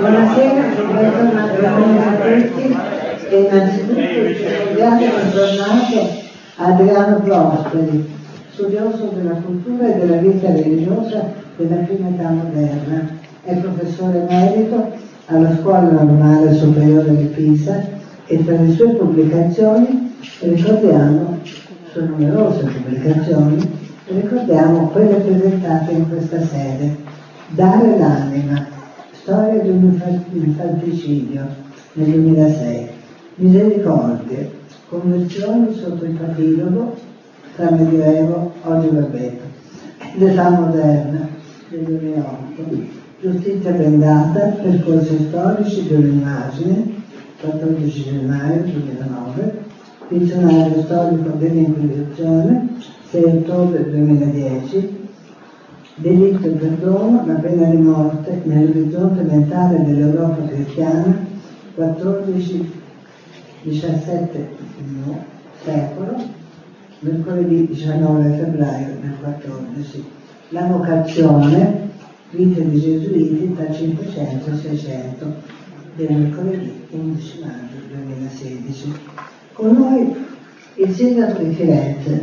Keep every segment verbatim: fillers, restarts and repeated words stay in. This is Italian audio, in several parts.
Buonasera, bentornati a tutti e innanzitutto ricordiamo il giornato Adriano Prosperi, studioso della cultura e della vita religiosa della prima età moderna. È professore emerito alla Scuola Normale Superiore di Pisa e tra le sue pubblicazioni ricordiamo, sue numerose pubblicazioni, ricordiamo quelle presentate in questa sede. Dare l'anima, storia di un infantilicidio nel duemilasei, Misericordie, conversioni sotto il capitolo tra Medioevo, oggi Barbeto, l'età moderna del duemilaotto, Giustizia bendata, percorsi storici di un'immagine, quattordici gennaio duemilanove, Dizionario storico dell'Inquisizione, sei ottobre duemiladieci, Delitto e perdono, la pena di morte nell'orizzonte mentale dell'Europa cristiana, quattordici diciassette no, secolo, mercoledì diciannove febbraio del quattordici. La vocazione, vite di Gesuiti tra cinquecento e seicento, del mercoledì undici maggio duemilasedici. Con noi il sindaco di Firenze,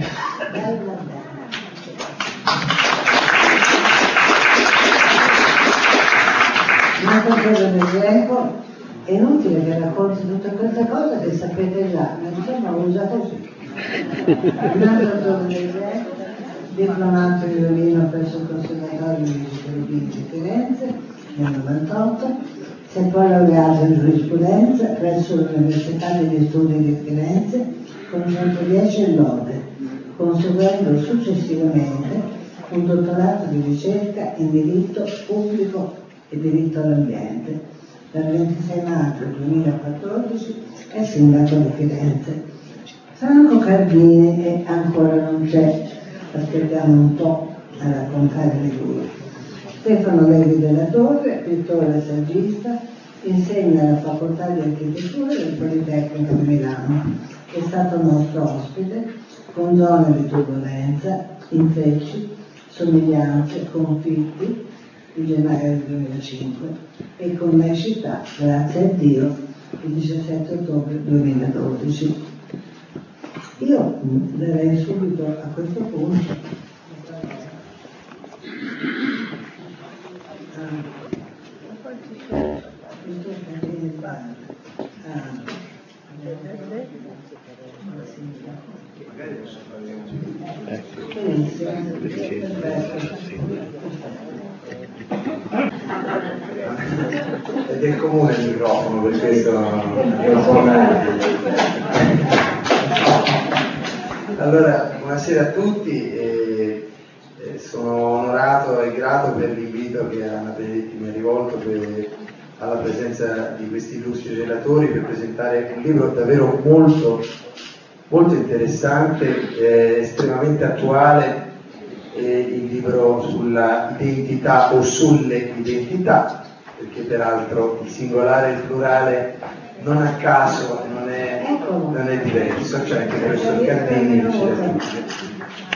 ma concludo l'esempio, è inutile che racconti tutte queste cose che sapete già, ma insomma lo usa così. Un altro giorno l'esempio, diplomato in violino presso il Conservatorio di Musica di Firenze nel novantotto, si è poi laureato in giurisprudenza presso l'Università degli Studi di Firenze con centodieci lode, conseguendo successivamente un dottorato di ricerca in diritto pubblico e diritto all'ambiente. Dal ventisei maggio duemilaquattordici è sindaco di Firenze. Franco Cardini e ancora non c'è, aspettiamo un po' a raccontare di lui. Stefano Levi della Torre, pittore e saggista, insegna alla Facoltà di Architettura del Politecnico di Milano. È stato nostro ospite con zone di turbolenza, intrecci, somiglianze, confitti di gennaio del duemilacinque e con Mescità, grazie a Dio, il diciassette ottobre duemiladodici. Io darei subito a questo punto ed è comune il microfono, per questo allora buonasera a tutti e, e sono onorato e grato per l'invito che Anna Benedetti mi ha rivolto per, alla presenza di questi illustri relatori per presentare un libro davvero molto molto interessante, eh, estremamente attuale, eh, il libro sulla identità o sulle identità, perché peraltro il singolare e il plurale non a caso non è, non è diverso, cioè anche il professor Cardini ce l'ha dice.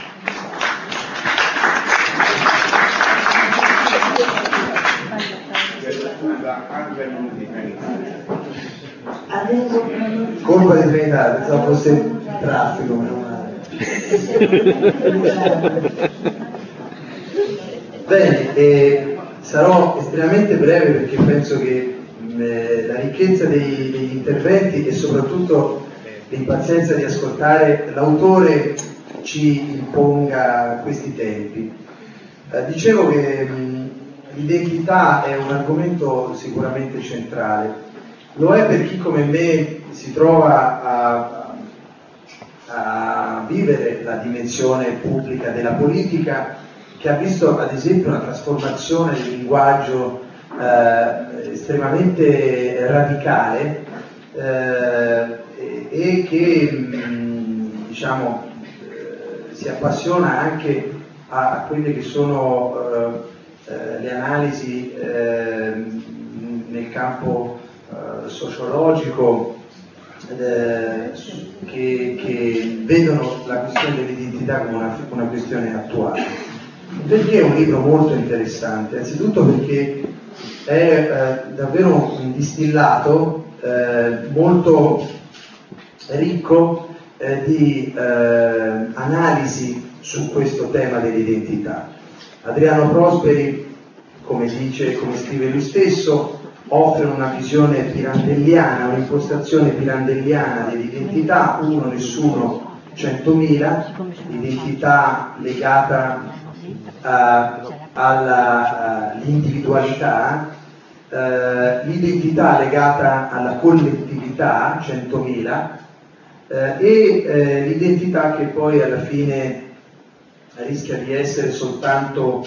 Colpa di Trinità, pensavo fosse il traffico, meno male. Bene, eh, sarò estremamente breve perché penso che eh, la ricchezza dei, degli interventi e soprattutto l'impazienza di ascoltare l'autore ci imponga questi tempi. Eh, dicevo che mh, l'identità è un argomento sicuramente centrale. Lo è per chi come me si trova a, a vivere la dimensione pubblica della politica, che ha visto ad esempio una trasformazione del linguaggio eh, estremamente radicale eh, e che mh, diciamo eh, si appassiona anche a, a quelle che sono eh, eh, le analisi eh, nel campo Uh, sociologico eh, che, che vedono la questione dell'identità come una, una questione attuale. Perché è un libro molto interessante? Anzitutto perché è eh, davvero un distillato eh, molto ricco eh, di eh, analisi su questo tema dell'identità. Adriano Prosperi, come dice, come scrive lui stesso, offre una visione pirandelliana, un'impostazione pirandelliana dell'identità, uno, nessuno, centomila, l'identità legata uh, all'individualità, uh, l'identità legata alla collettività, centomila, uh, e uh, l'identità che poi alla fine rischia di essere soltanto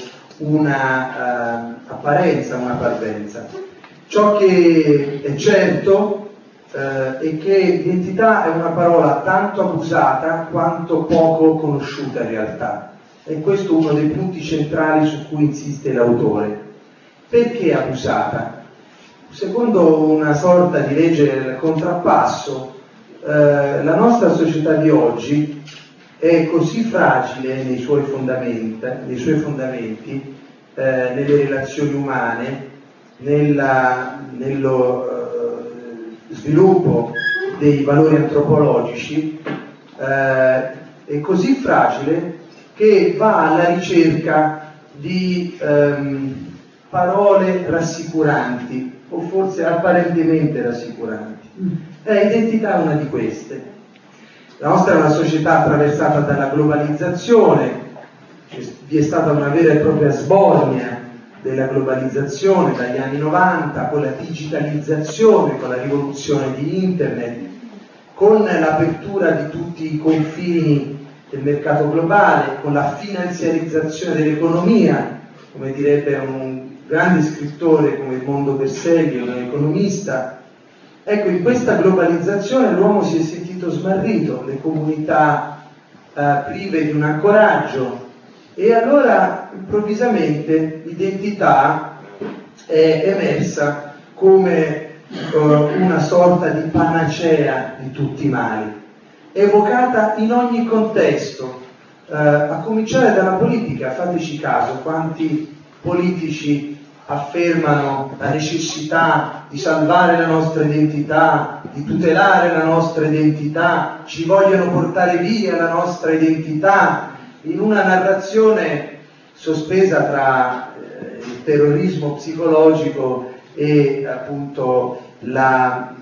una uh, apparenza, una parvenza. Ciò che è certo eh, è che identità è una parola tanto abusata quanto poco conosciuta in realtà. E questo è uno dei punti centrali su cui insiste l'autore. Perché abusata? Secondo una sorta di legge del contrappasso, eh, la nostra società di oggi è così fragile nei suoi fondamenti, nei suoi fondamenti eh, nelle relazioni umane, Nella, nello uh, sviluppo dei valori antropologici, uh, è così fragile che va alla ricerca di um, parole rassicuranti o forse apparentemente rassicuranti. E l'identità è una di queste. La nostra è una società attraversata dalla globalizzazione, vi è stata una vera e propria sbornia della globalizzazione dagli anni novanta, con la digitalizzazione, con la rivoluzione di internet, con l'apertura di tutti i confini del mercato globale, con la finanziarizzazione dell'economia, come direbbe un grande scrittore come Edmondo Berselli, un economista. Ecco, in questa globalizzazione l'uomo si è sentito smarrito, le comunità eh, prive di un ancoraggio, e allora improvvisamente l'identità è emersa come uh, una sorta di panacea di tutti i mali, evocata in ogni contesto, uh, a cominciare dalla politica. Fateci caso, quanti politici affermano la necessità di salvare la nostra identità, di tutelare la nostra identità, ci vogliono portare via la nostra identità, in una narrazione sospesa tra eh, il terrorismo psicologico e appunto la,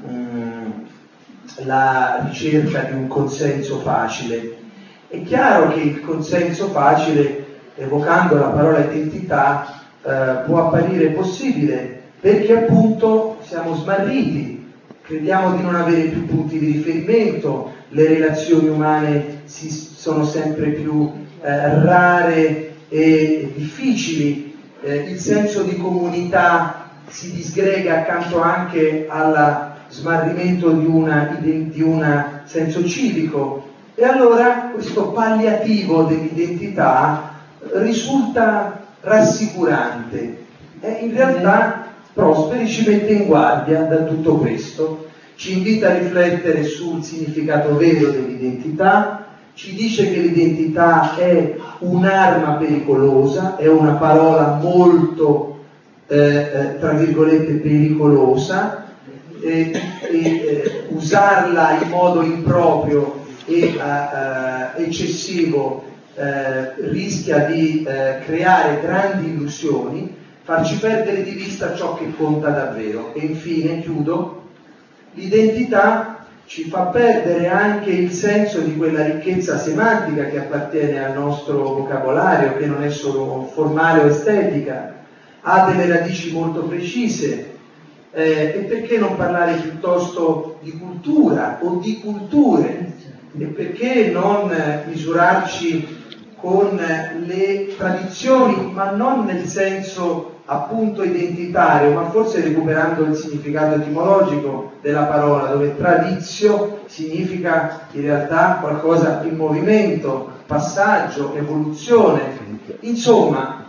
mh, la ricerca di un consenso facile. È chiaro che il consenso facile, evocando la parola identità, eh, può apparire possibile perché appunto siamo smarriti, crediamo di non avere più punti di riferimento, le relazioni umane si, sono sempre più Eh, rare e difficili, eh, il senso di comunità si disgrega accanto anche al smarrimento di un di una senso civico, e allora questo palliativo dell'identità risulta rassicurante. E in realtà Prosperi ci mette in guardia da tutto questo, ci invita a riflettere sul significato vero dell'identità, ci dice che l'identità è un'arma pericolosa, è una parola molto, eh, eh, tra virgolette, pericolosa, e, e eh, usarla in modo improprio e eh, eccessivo eh, rischia di eh, creare grandi illusioni, farci perdere di vista ciò che conta davvero. E infine, chiudo, l'identità ci fa perdere anche il senso di quella ricchezza semantica che appartiene al nostro vocabolario, che non è solo formale o estetica, ha delle radici molto precise. Eh, e perché non parlare piuttosto di cultura o di culture? E perché non misurarci con le tradizioni, ma non nel senso appunto identitario, ma forse recuperando il significato etimologico della parola, dove tradizio significa in realtà qualcosa in movimento, passaggio, evoluzione. Insomma,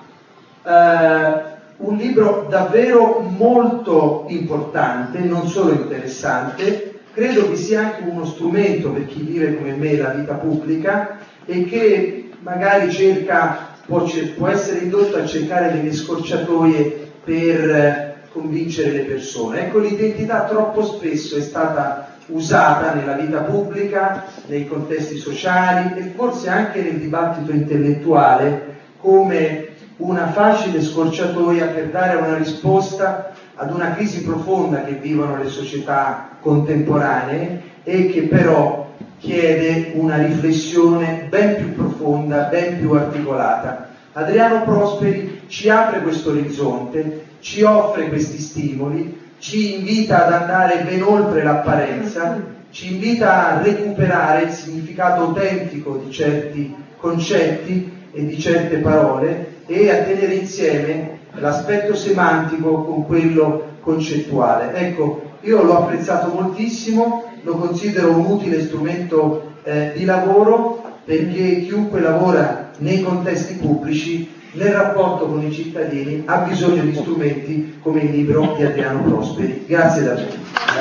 eh, un libro davvero molto importante, non solo interessante, credo che sia anche uno strumento per chi vive come me la vita pubblica e che magari cerca, può, può essere indotto a cercare delle scorciatoie per convincere le persone. Ecco, l'identità troppo spesso è stata usata nella vita pubblica, nei contesti sociali e forse anche nel dibattito intellettuale come una facile scorciatoia per dare una risposta ad una crisi profonda che vivono le società contemporanee e che però chiede una riflessione ben più profonda, ben più articolata. Adriano Prosperi ci apre questo orizzonte, ci offre questi stimoli, ci invita ad andare ben oltre l'apparenza, ci invita a recuperare il significato autentico di certi concetti e di certe parole e a tenere insieme l'aspetto semantico con quello concettuale. Ecco, io l'ho apprezzato moltissimo, lo considero un utile strumento eh, di lavoro, perché chiunque lavora nei contesti pubblici, nel rapporto con i cittadini, ha bisogno di strumenti come il libro di Adriano Prosperi. Grazie davvero.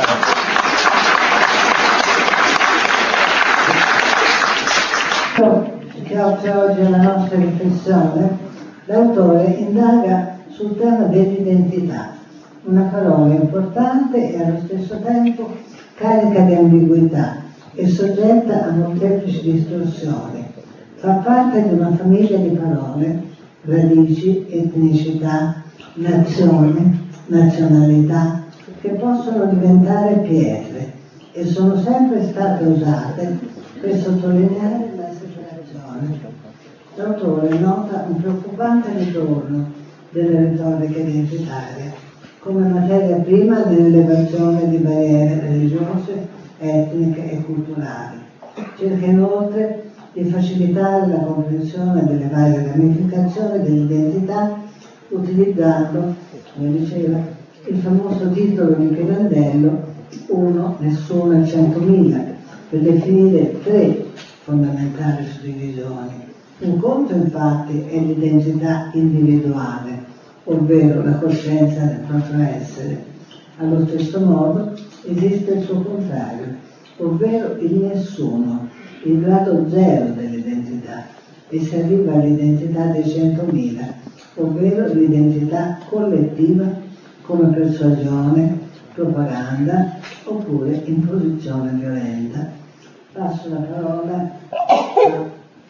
Che offre oggi alla nostra riflessione, l'autore indaga sul tema dell'identità, una parola importante e allo stesso tempo carica di ambiguità e soggetta a molteplici distorsioni. Fa parte di una famiglia di parole, radici, etnicità, nazione, nazionalità, che possono diventare pietre e sono sempre state usate per sottolineare la separazione. L'autore nota un preoccupante ritorno della retorica identitaria come materia prima dell'elevazione di barriere religiose, etniche e culturali. Cerca inoltre di facilitare la comprensione delle varie ramificazioni dell'identità utilizzando, come diceva, il famoso titolo di Pirandello Uno, nessuno e centomila, per definire tre fondamentali suddivisioni. Un conto infatti è l'identità individuale, ovvero la coscienza del proprio essere. Allo stesso modo esiste il suo contrario, ovvero il nessuno, il grado zero dell'identità, e si arriva all'identità dei centomila, ovvero l'identità collettiva come persuasione, propaganda oppure imposizione violenta. Passo la parola a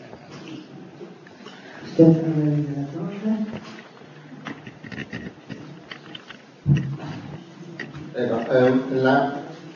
Stefano della Torre. Ecco, ehm, la,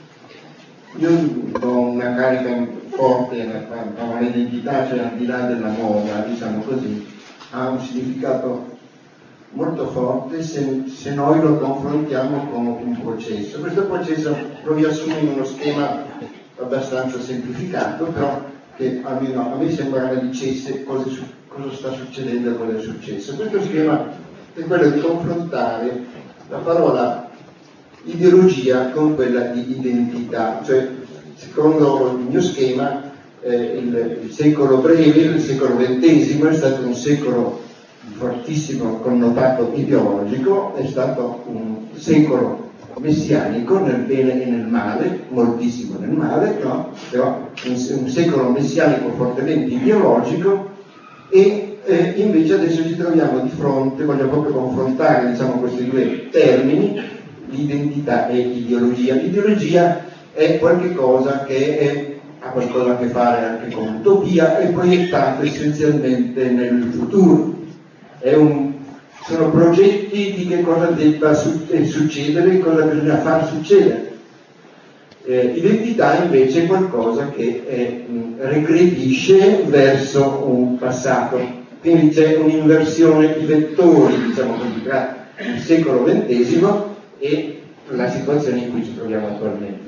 io do una carica forte a un'identità, cioè al di là della moda, diciamo così, ha un significato molto forte se, se noi lo confrontiamo con un processo. Questo processo lo riassumo in uno schema abbastanza semplificato, però che almeno a me sembra che dicesse cosa, cosa sta succedendo e cosa è successo. Questo schema è quello di confrontare la parola ideologia con quella di identità, cioè secondo il mio schema eh, il, il secolo breve, il secolo ventesimo è stato un secolo fortissimo connotato ideologico, è stato un secolo messianico nel bene e nel male, moltissimo nel male, no? Però un, un secolo messianico fortemente ideologico e eh, invece adesso ci troviamo di fronte, voglio proprio confrontare diciamo questi due termini, l'identità e l'ideologia. L'ideologia è qualcosa che è, ha qualcosa a che fare anche con l'utopia, è proiettato essenzialmente nel futuro. È un, sono progetti di che cosa debba succedere, cosa bisogna far succedere. Eh, identità invece è qualcosa che eh, regredisce verso un passato, quindi c'è un'inversione di vettori, diciamo così, tra il secolo ventesimo e la situazione in cui ci troviamo attualmente.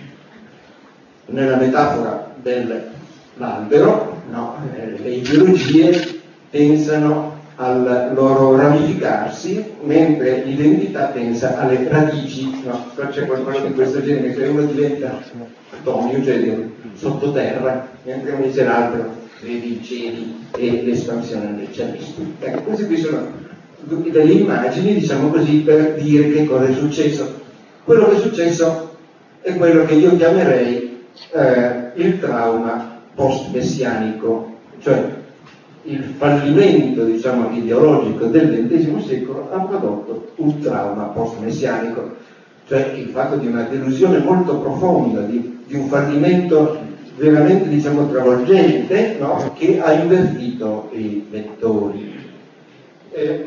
Nella metafora dell'albero, no, eh, le ideologie pensano al loro ramificarsi, mentre l'identità pensa alle radici, no? C'è qualcosa di questo genere, che uno diventa atomio, cioè sottoterra, mentre invece l'altro vede i cieli e l'espansione del cielo. Ecco, queste qui sono delle immagini, diciamo così, per dire che cosa è successo. Quello che è successo è quello che io chiamerei eh, il trauma post-messianico, cioè il fallimento, diciamo, ideologico del ventesimo secolo ha prodotto un trauma post-messianico, cioè il fatto di una delusione molto profonda, di, di un fallimento veramente, diciamo, travolgente, no? Che ha invertito i vettori. Eh,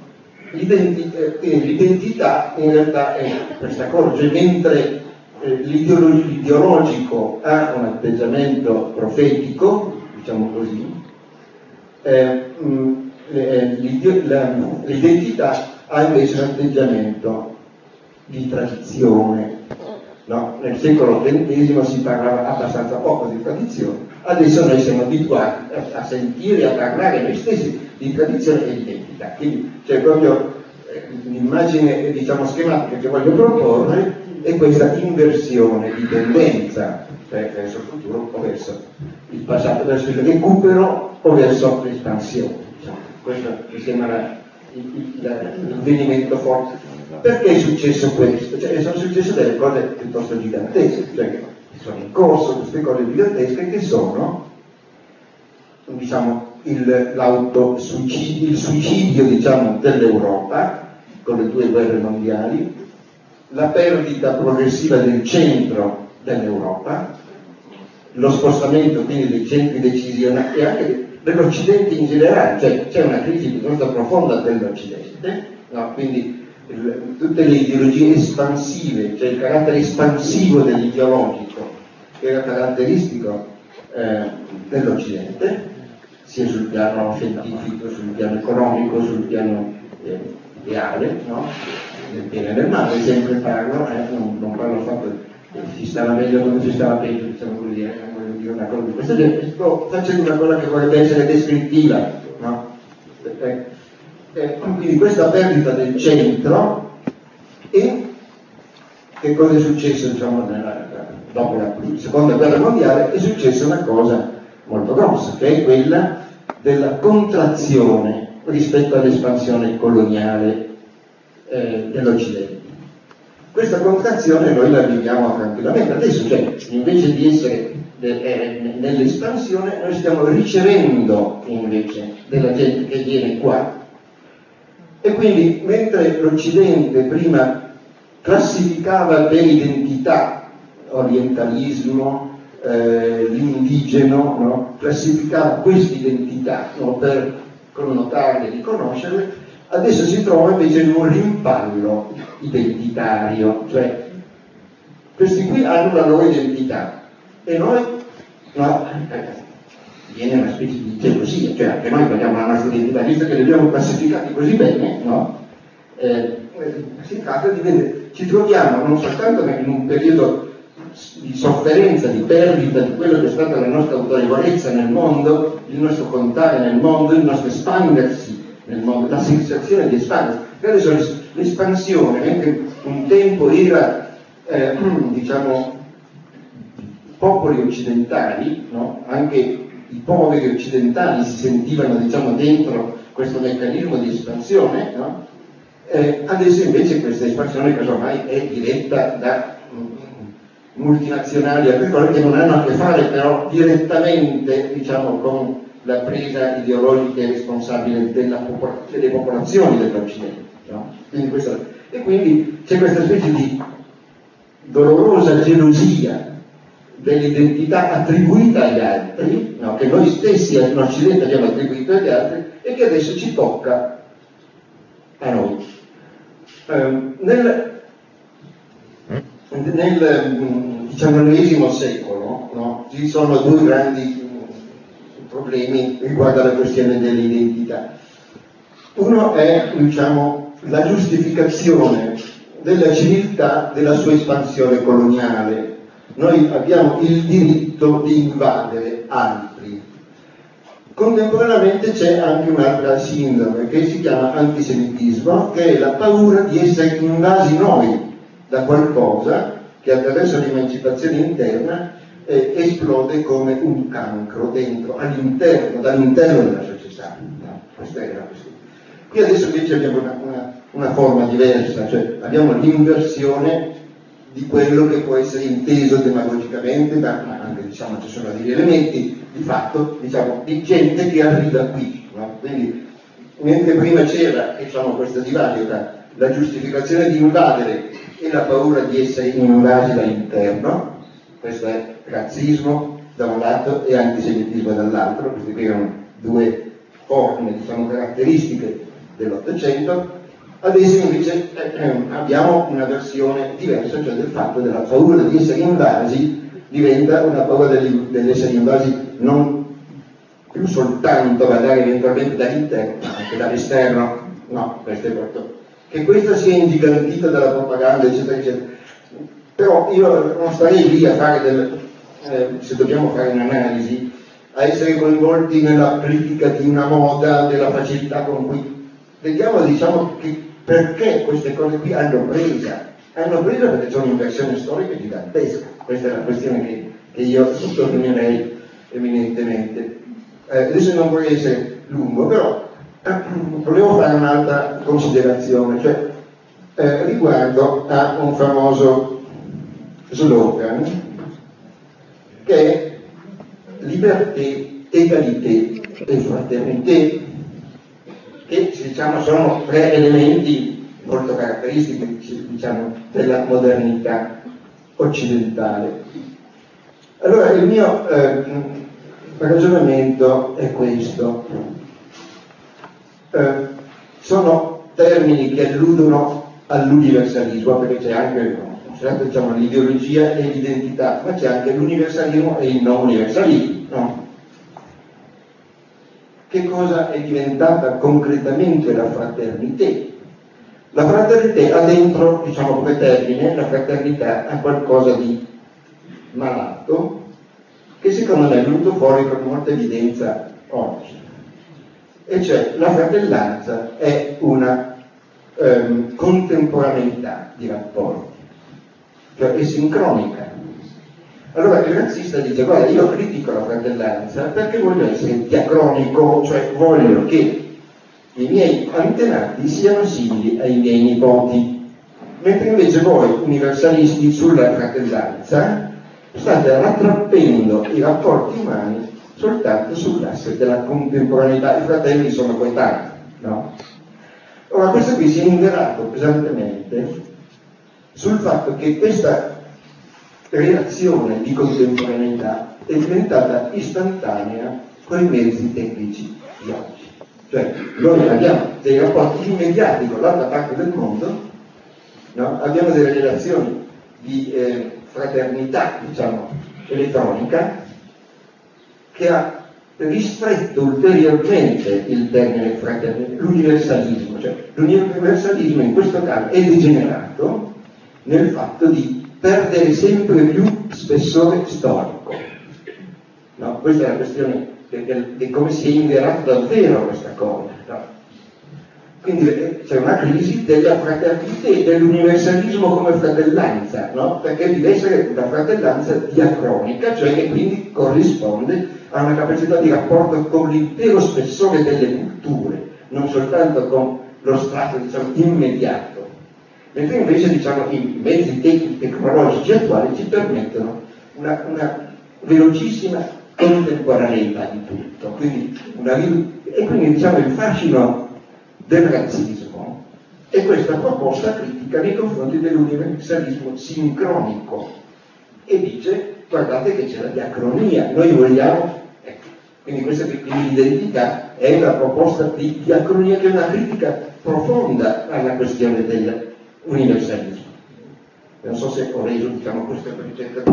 l'identità in realtà è questa cosa, cioè mentre eh, l'ideologico ha un atteggiamento profetico, diciamo così, eh, l'identità ha invece un atteggiamento di tradizione, no? Nel secolo ventesimo si parlava abbastanza poco di tradizione, adesso noi siamo abituati a, a sentire e a parlare noi stessi di tradizione e di identità. Quindi c'è proprio eh, l'immagine, diciamo, schematica che voglio proporre è questa inversione di tendenza, cioè verso il futuro o verso il passato, verso il recupero o verso l'espansione. Diciamo. Questo mi sembra l'avvenimento forte. Perché è successo questo? Cioè, sono successe delle cose piuttosto gigantesche, cioè che sono in corso queste cose gigantesche che sono, diciamo, il, l'autosuicidio, il suicidio, diciamo, dell'Europa con le due guerre mondiali, la perdita progressiva del centro dell'Europa, lo spostamento quindi dei centri decisionali e anche dell'Occidente in generale, cioè c'è una crisi piuttosto profonda dell'Occidente, no? Quindi il, tutte le ideologie espansive, cioè il carattere espansivo dell'ideologico che era caratteristico eh, dell'Occidente, sia sul piano scientifico, sul piano economico, sul piano eh, ideale, no? Nel bene e nel male, sempre parlo, eh, non, non parlo fatto che si stava meglio quando si stava peggio, diciamo così, eh, non voglio dire una cosa di questo genere, sto facendo una cosa che vorrebbe essere descrittiva, no? Eh, eh, quindi questa perdita del centro, e che cosa è successo, diciamo, nella, dopo la seconda guerra mondiale? È successa una cosa molto grossa, che è quella della contrazione rispetto all'espansione coloniale eh, dell'Occidente. Questa contrazione noi la viviamo tranquillamente adesso, cioè invece di essere de, eh, nell'espansione noi stiamo ricevendo invece della gente che viene qua, e quindi mentre l'Occidente prima classificava per identità, orientalismo, Eh, l'indigeno, no? Classificava queste identità, no? Per connotarle, riconoscerle, adesso si trova invece in un rimpallo identitario, cioè questi qui hanno la loro identità e noi no, eh, viene una specie di gelosia, cioè anche noi abbiamo la nostra identità, visto che li abbiamo classificati così bene, no? Eh, si tratta di vedere, ci troviamo non soltanto in un periodo di sofferenza, di perdita di quello che è stata la nostra autorevolezza nel mondo, il nostro contare nel mondo, il nostro espandersi nel mondo, la sensazione di espandersi. Adesso l'espansione, mentre un tempo era, eh, diciamo, popoli occidentali, no? Anche i poveri occidentali si sentivano, diciamo, dentro questo meccanismo di espansione, no? Eh, adesso invece questa espansione casomai è diretta da multinazionali agricole che non hanno a che fare però direttamente, diciamo, con la presa ideologica e responsabile della popol- delle popolazioni dell'Occidente, no? Quindi questa, e quindi c'è questa specie di dolorosa gelosia dell'identità attribuita agli altri, no? Che noi stessi in Occidente abbiamo attribuito agli altri e che adesso ci tocca a noi. Um, nel, Nel diciannovesimo secolo, no, ci sono due grandi problemi riguardo alla questione dell'identità. Uno è, diciamo, la giustificazione della civiltà della sua espansione coloniale. Noi abbiamo il diritto di invadere altri. Contemporaneamente c'è anche un'altra sindrome che si chiama antisemitismo, che è la paura di essere invasi noi da qualcosa che attraverso l'emancipazione interna eh, esplode come un cancro dentro, all'interno, dall'interno della società. No? Questa è la questione. Qui adesso invece abbiamo una, una, una forma diversa, cioè abbiamo l'inversione di quello che può essere inteso demagogicamente, ma anche, diciamo, ci sono degli elementi di fatto, diciamo, di gente che arriva qui, no? Quindi, mentre prima c'era, diciamo, questo divario tra la giustificazione di invadere e la paura di essere invasi dall'interno, questo è razzismo da un lato e antisemitismo dall'altro, queste qui erano due forme, diciamo, caratteristiche dell'Ottocento. Adesso invece eh, abbiamo una versione diversa, cioè del fatto della paura di essere invasi diventa una paura dell'essere invasi non più soltanto magari eventualmente dall'interno, ma anche dall'esterno. No, questo è proprio che questa sia ingigantita dalla propaganda, eccetera, eccetera. Però io non starei lì a fare del, eh, se dobbiamo fare un'analisi, a essere coinvolti nella critica di una moda, della facilità con cui vediamo, diciamo, che perché queste cose qui hanno presa. Hanno presa perché c'è un'inversione storica gigantesca. Questa è la questione che, che io sottolineerei eminentemente. Eh, adesso non vorrei essere lungo, però eh, volevo fare un'altra considerazione, cioè eh, riguardo a un famoso slogan che è liberté, egalité e fraternité, che diciamo sono tre elementi molto caratteristici, diciamo, della modernità occidentale. Allora il mio eh, ragionamento è questo. Eh, sono termini che alludono all'universalismo, perché c'è anche, certo, diciamo, l'ideologia e l'identità, ma c'è anche l'universalismo e il non universalismo, no? Che cosa è diventata concretamente la fraternità? La fraternità ha dentro, diciamo come termine, la fraternità ha qualcosa di malato che secondo me è venuto fuori con molta evidenza oggi. E cioè la fratellanza è una ehm, contemporaneità di rapporti, cioè è sincronica. Allora il razzista dice: guarda, io critico la fratellanza perché voglio essere diacronico, cioè voglio che i miei antenati siano simili ai miei nipoti, mentre invece voi universalisti sulla fratellanza state rattrappendo i rapporti umani soltanto sull'asse della contemporaneità. I fratelli sono coetanei, no? Ora questo qui si è inverato pesantemente sul fatto che questa relazione di contemporaneità è diventata istantanea con i mezzi tecnici di oggi. Cioè noi abbiamo dei rapporti immediati con l'altra parte del mondo, no? Abbiamo delle relazioni di eh, fraternità, diciamo, elettronica, che ha ristretto ulteriormente il termine fraternità, l'universalismo. Cioè l'universalismo in questo caso è degenerato nel fatto di perdere sempre più spessore storico. No? Questa è la questione di come si è inverato davvero questa cosa. No? Quindi c'è una crisi della fraternità, dell'universalismo come fratellanza, no? Perché deve essere una fratellanza diacronica, cioè che quindi corrisponde a una capacità di rapporto con l'intero spessore delle culture, non soltanto con lo strato, diciamo, immediato. Mentre invece, diciamo, i mezzi tecnici tecnologici attuali ci permettono una, una velocissima contemporaneità di tutto. Quindi una, e quindi, diciamo, il fascino del razzismo è questa proposta critica nei confronti dell'universalismo sincronico, e dice: guardate che c'è la diacronia, noi vogliamo, ecco, quindi questa identità è una proposta di diacronia che è una critica profonda alla questione dell'universalismo. Non so se ho reso, diciamo, questa concetta.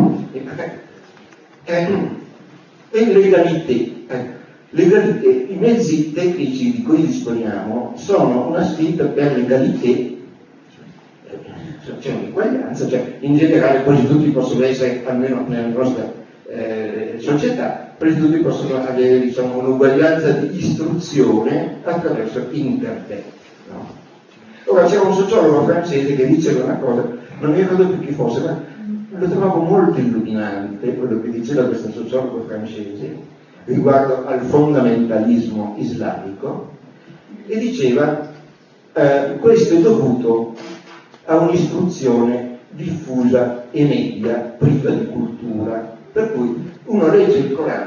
E l'egalità, ecco. L'egalità, i mezzi tecnici di cui disponiamo sono una sfida per l'egalità, c'è un'uguaglianza, cioè in generale quasi tutti possono essere, almeno nella nostra eh, società, quasi tutti possono avere, diciamo, un'uguaglianza di istruzione attraverso internet. No? Ora c'era un sociologo francese che diceva una cosa, non mi ricordo più chi fosse, ma lo trovavo molto illuminante quello che diceva questo sociologo francese riguardo al fondamentalismo islamico, e diceva eh, questo è dovuto a un'istruzione diffusa e media, priva di cultura, per cui uno legge il Corano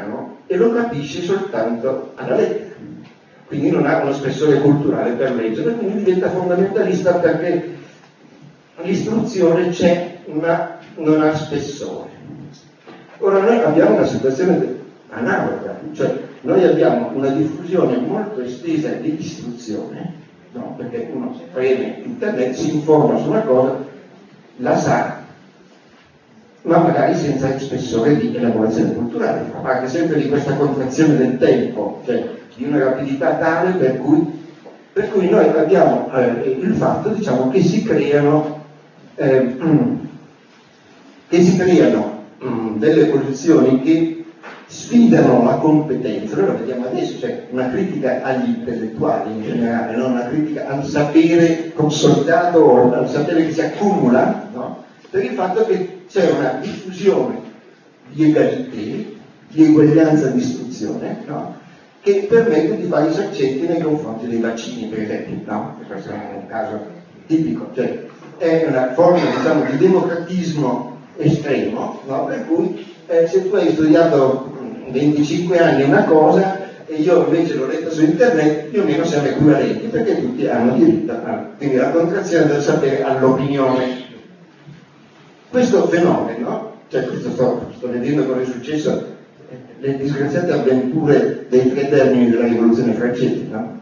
e lo capisce soltanto alla lettera, quindi non ha uno spessore culturale per leggere, quindi diventa fondamentalista perché l'istruzione c'è ma non ha spessore. Ora noi abbiamo una situazione analoga, cioè noi abbiamo una diffusione molto estesa di istruzione, no? Perché uno preme internet, si informa su una cosa, la sa, ma magari senza spessore di elaborazione culturale, fa parte sempre di questa contrazione del tempo, cioè di una rapidità tale per cui, per cui noi abbiamo eh, il fatto, diciamo, che si creano eh, che si creano mh, delle posizioni che sfidano la competenza. Noi lo vediamo adesso, cioè una critica agli intellettuali in generale, non una critica al sapere consolidato o al sapere che si accumula, no? Per il fatto che c'è una diffusione di egalité, di eguaglianza di istruzione, no? Che permette di fare i saccetti nei confronti dei vaccini, per esempio, no? Questo è un caso tipico, cioè è una forma, diciamo, di democratismo estremo, no? Per cui eh, se tu hai studiato venticinque anni una cosa e io invece l'ho letta su internet, più o meno siamo equivalenti, perché tutti hanno diritto a, quindi la contrazione del sapere all'opinione. Questo fenomeno, cioè questo sto, sto vedendo cosa è successo, le disgraziate avventure dei tre termini della rivoluzione francese, no?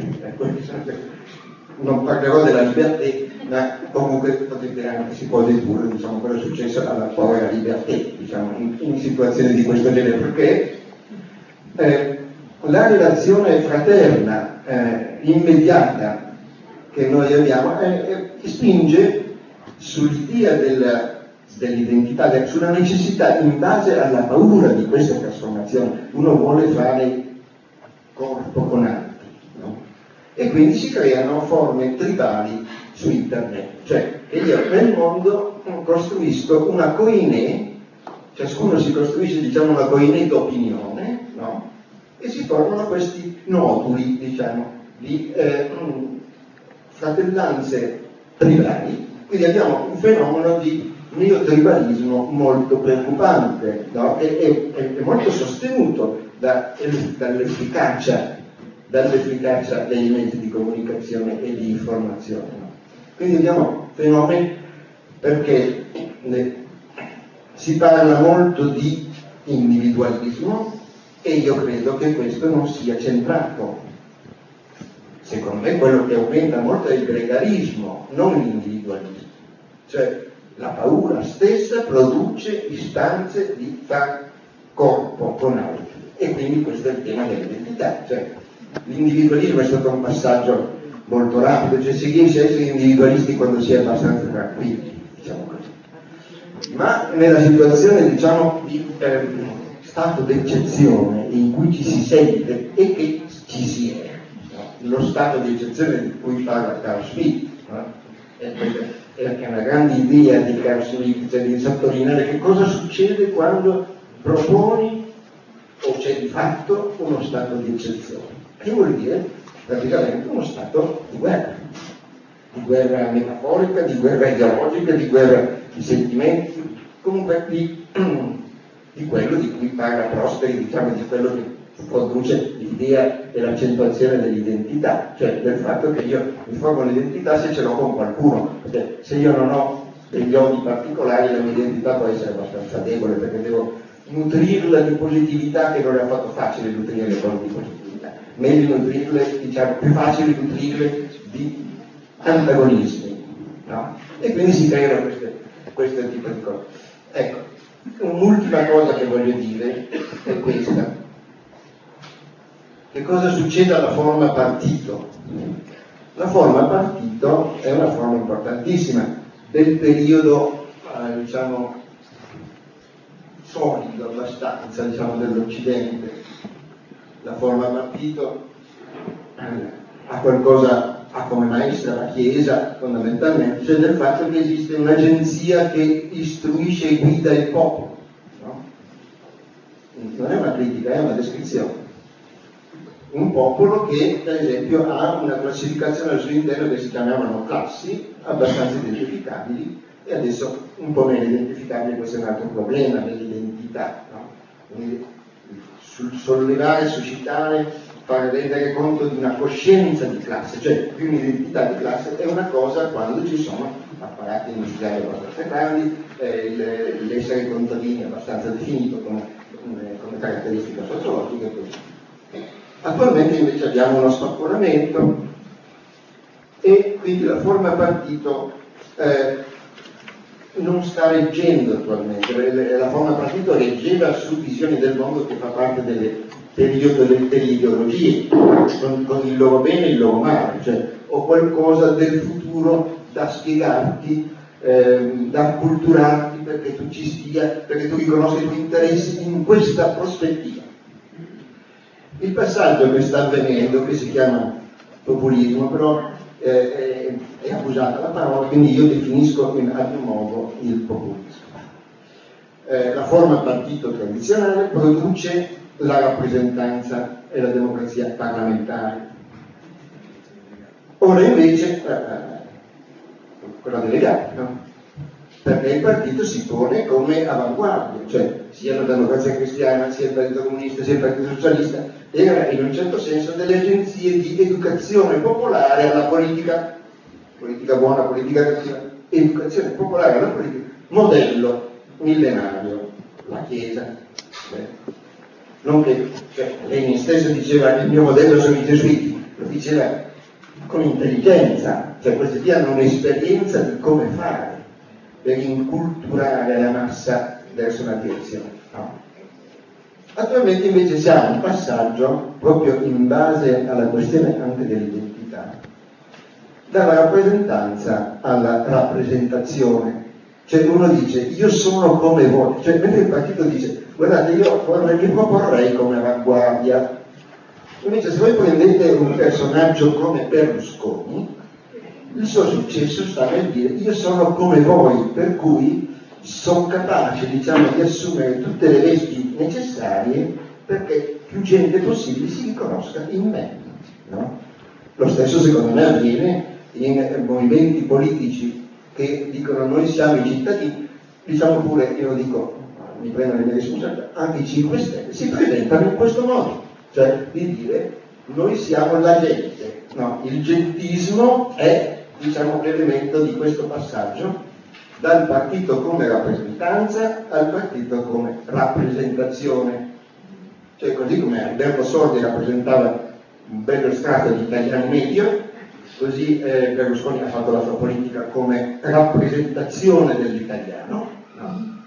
Non parlerò della libertà, ma comunque potete anche, si può dedurre, diciamo, cosa è successo alla povera libertà, diciamo, in, in situazioni di questo genere, perché eh, la relazione fraterna eh, immediata che noi abbiamo eh, eh, spinge sull'idea del dell'identità, sulla necessità in base alla paura di questa trasformazione. Uno vuole fare corpo con altri, no? E quindi si creano forme tribali su internet, cioè che io nel mondo costruisco una coinè, ciascuno si costruisce, diciamo, una coinè d'opinione, no? E si formano questi noduli, diciamo, di eh, fratellanze tribali. Quindi abbiamo un fenomeno di neotribalismo molto preoccupante, no? e, e, e molto sostenuto da, dall'efficacia, dall'efficacia dei mezzi di comunicazione e di informazione. No? Quindi abbiamo fenomeni perché ne, si parla molto di individualismo e io credo che questo non sia centrato. Secondo me quello che aumenta molto è il gregarismo, non l'individualismo. Cioè la paura stessa produce istanze di far corpo con altri, e quindi questo è il tema dell'identità. Cioè, l'individualismo è stato un passaggio molto rapido, cioè si riesce a essere individualisti quando si è abbastanza tranquilli, diciamo così. Ma nella situazione, diciamo, di eh, stato d'eccezione in cui ci si sente e che ci si è, no? Lo stato di eccezione di cui parla Carl Schmitt, no? E questo è una grande idea di Carl Schmitt, cioè di sottolineare che cosa succede quando proponi o c'è di fatto uno stato di eccezione, che vuol dire praticamente uno stato di guerra, di guerra metaforica, di guerra ideologica, di guerra di sentimenti, comunque di, di quello di cui parla Prosperi, diciamo, di quello che produce l'idea dell'accentuazione dell'identità, cioè del fatto che io mi formo l'identità se ce l'ho con qualcuno, perché se io non ho degli odi particolari la mia identità può essere abbastanza debole, perché devo nutrirla di positività che non è affatto facile nutrire le cose di positività, meglio nutrirle, diciamo, più facile nutrirle di antagonismi, no? E quindi si creano queste, questo tipo di cose. Ecco, un'ultima cosa che voglio dire è questa. Che cosa succede alla forma partito? La forma partito è una forma importantissima del periodo, eh, diciamo, solido abbastanza, diciamo, dell'Occidente. La forma partito eh, ha qualcosa, ha come maestra la Chiesa fondamentalmente, cioè del fatto che esiste un'agenzia che istruisce e guida il popolo, no? Non è una critica, è una descrizione. Un popolo che, per esempio, ha una classificazione al suo interno che si chiamavano classi, abbastanza identificabili, e adesso un po' meno identificabili. Questo è un altro problema dell'identità, no? Quindi, sul sollevare, suscitare, fare rendere conto di una coscienza di classe, cioè più un'identità di classe è una cosa quando ci sono apparati industriali abbastanza grandi, eh, l'essere contadini abbastanza definito come, come, come caratteristica sociologica e così. Attualmente invece abbiamo uno spappolamento e quindi la forma partito eh, non sta reggendo attualmente, la forma partito reggeva su visioni del mondo che fa parte delle, delle, delle ideologie, con, con il loro bene e il loro male, cioè ho qualcosa del futuro da spiegarti, eh, da acculturarti perché tu ci stia, perché tu riconosci i tuoi interessi in questa prospettiva. Il passaggio che sta avvenendo, che si chiama populismo, però eh, è, è abusata la parola, quindi io definisco in altro modo il populismo. Eh, la forma partito tradizionale produce la rappresentanza e la democrazia parlamentare. Ora invece eh, quella delegata, no? Perché il partito si pone come avanguardia, cioè sia la democrazia cristiana, sia il partito comunista, sia il partito socialista, era in un certo senso delle agenzie di educazione popolare alla politica, politica buona, politica cattiva, educazione popolare alla politica, modello millenario, la Chiesa. Beh, non che, cioè, Lenin stesso diceva il mio modello sono i gesuiti, lo diceva con intelligenza, cioè questi qui hanno un'esperienza di come fare per inculturare la massa verso una direzione. No. Attualmente invece siamo in passaggio, proprio in base alla questione anche dell'identità, dalla rappresentanza alla rappresentazione. Cioè uno dice io sono come voi, cioè mentre il partito dice guardate io vorrei, mi proporrei come avanguardia. Invece se voi prendete un personaggio come Berlusconi, il suo successo sta nel dire io sono come voi, per cui sono capace, diciamo, di assumere tutte le vesti necessarie perché più gente possibile si riconosca in me, no? Lo stesso secondo me avviene in movimenti politici che dicono noi siamo i cittadini, diciamo pure, io lo dico, mi prendo le mie responsabilità, anche i cinque Stelle si presentano in questo modo, cioè di dire noi siamo la gente, no? Il gentismo è, diciamo, l'elemento di questo passaggio dal partito come rappresentanza al partito come rappresentazione, cioè così come Alberto Sordi rappresentava un bello strato di italiano medio, così eh, Berlusconi ha fatto la sua politica come rappresentazione dell'italiano, no?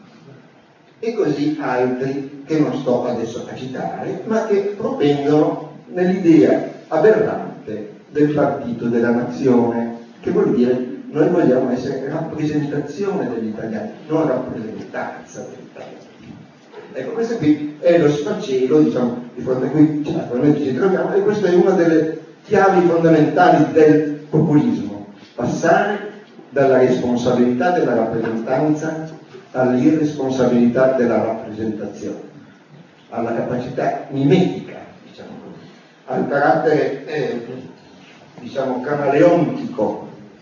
E così altri che non sto adesso a citare, ma che propendono nell'idea aberrante del partito della nazione, che vuol dire noi vogliamo essere rappresentazione dell'italiano, non rappresentanza dell'italiano. Ecco, questo qui è lo sfacelo, diciamo, di fronte a cui attualmente ci troviamo, e questa è una delle chiavi fondamentali del populismo: passare dalla responsabilità della rappresentanza all'irresponsabilità della rappresentazione, alla capacità mimetica, diciamo così, al carattere, eh, diciamo, camaleontico,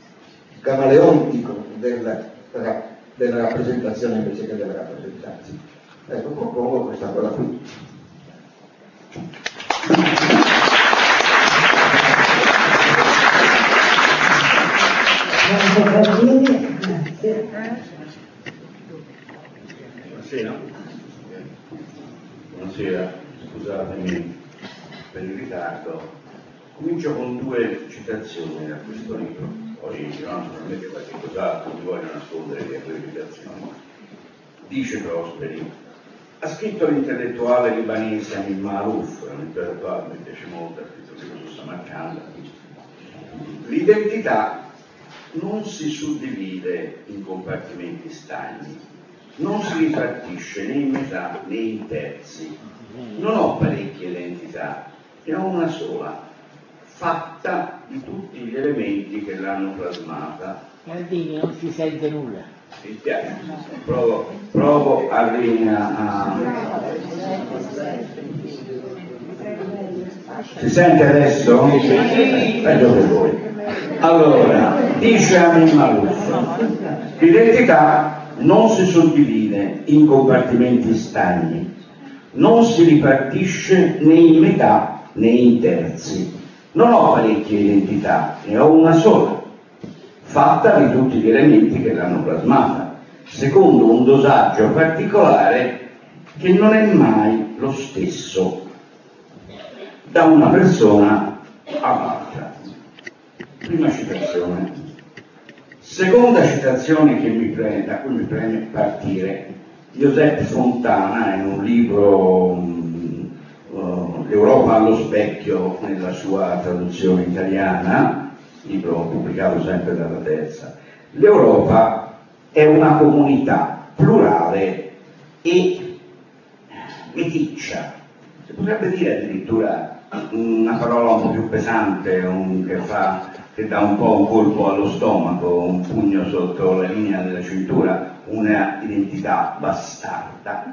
camaleontico della, della rappresentazione invece che della rappresentanza. Ecco, propongo questa cosa qui. Buonasera. Buonasera, scusatemi per il ritardo. Comincio con due citazioni da questo libro, poi naturalmente qualche cos'altro mi voglio nascondere dietro le citazioni. Dice Prosperi: ha scritto l'intellettuale libanese Amin Maalouf, un intellettuale che mi piace molto, ha scritto un libro su Samarcanda. L'identità non si suddivide in compartimenti stagni, non si ripartisce né in metà né in terzi. Non ho parecchie identità, ne ho una sola, fatta di tutti gli elementi che l'hanno plasmata. Gardini, non si sente nulla. Mi spiace, provo, provo a, a... Si sente adesso? Peggio per voi. Allora, dice Amin Maalouf, l'identità non si suddivide in compartimenti stagni, non si ripartisce né in metà né in terzi. Non ho parecchie identità, ne ho una sola, fatta di tutti gli elementi che l'hanno plasmata, secondo un dosaggio particolare che non è mai lo stesso da una persona all'altra. Prima citazione. Seconda citazione che mi preme, da cui mi preme partire. Giuseppe Fontana, in un libro um, uh, L'Europa allo specchio, nella sua traduzione italiana, libro pubblicato sempre dalla Terza. L'Europa è una comunità plurale e meticcia, si potrebbe dire addirittura una parola un po' più pesante, un, che, fa, che dà un po' un colpo allo stomaco, un pugno sotto la linea della cintura, una identità bastarda.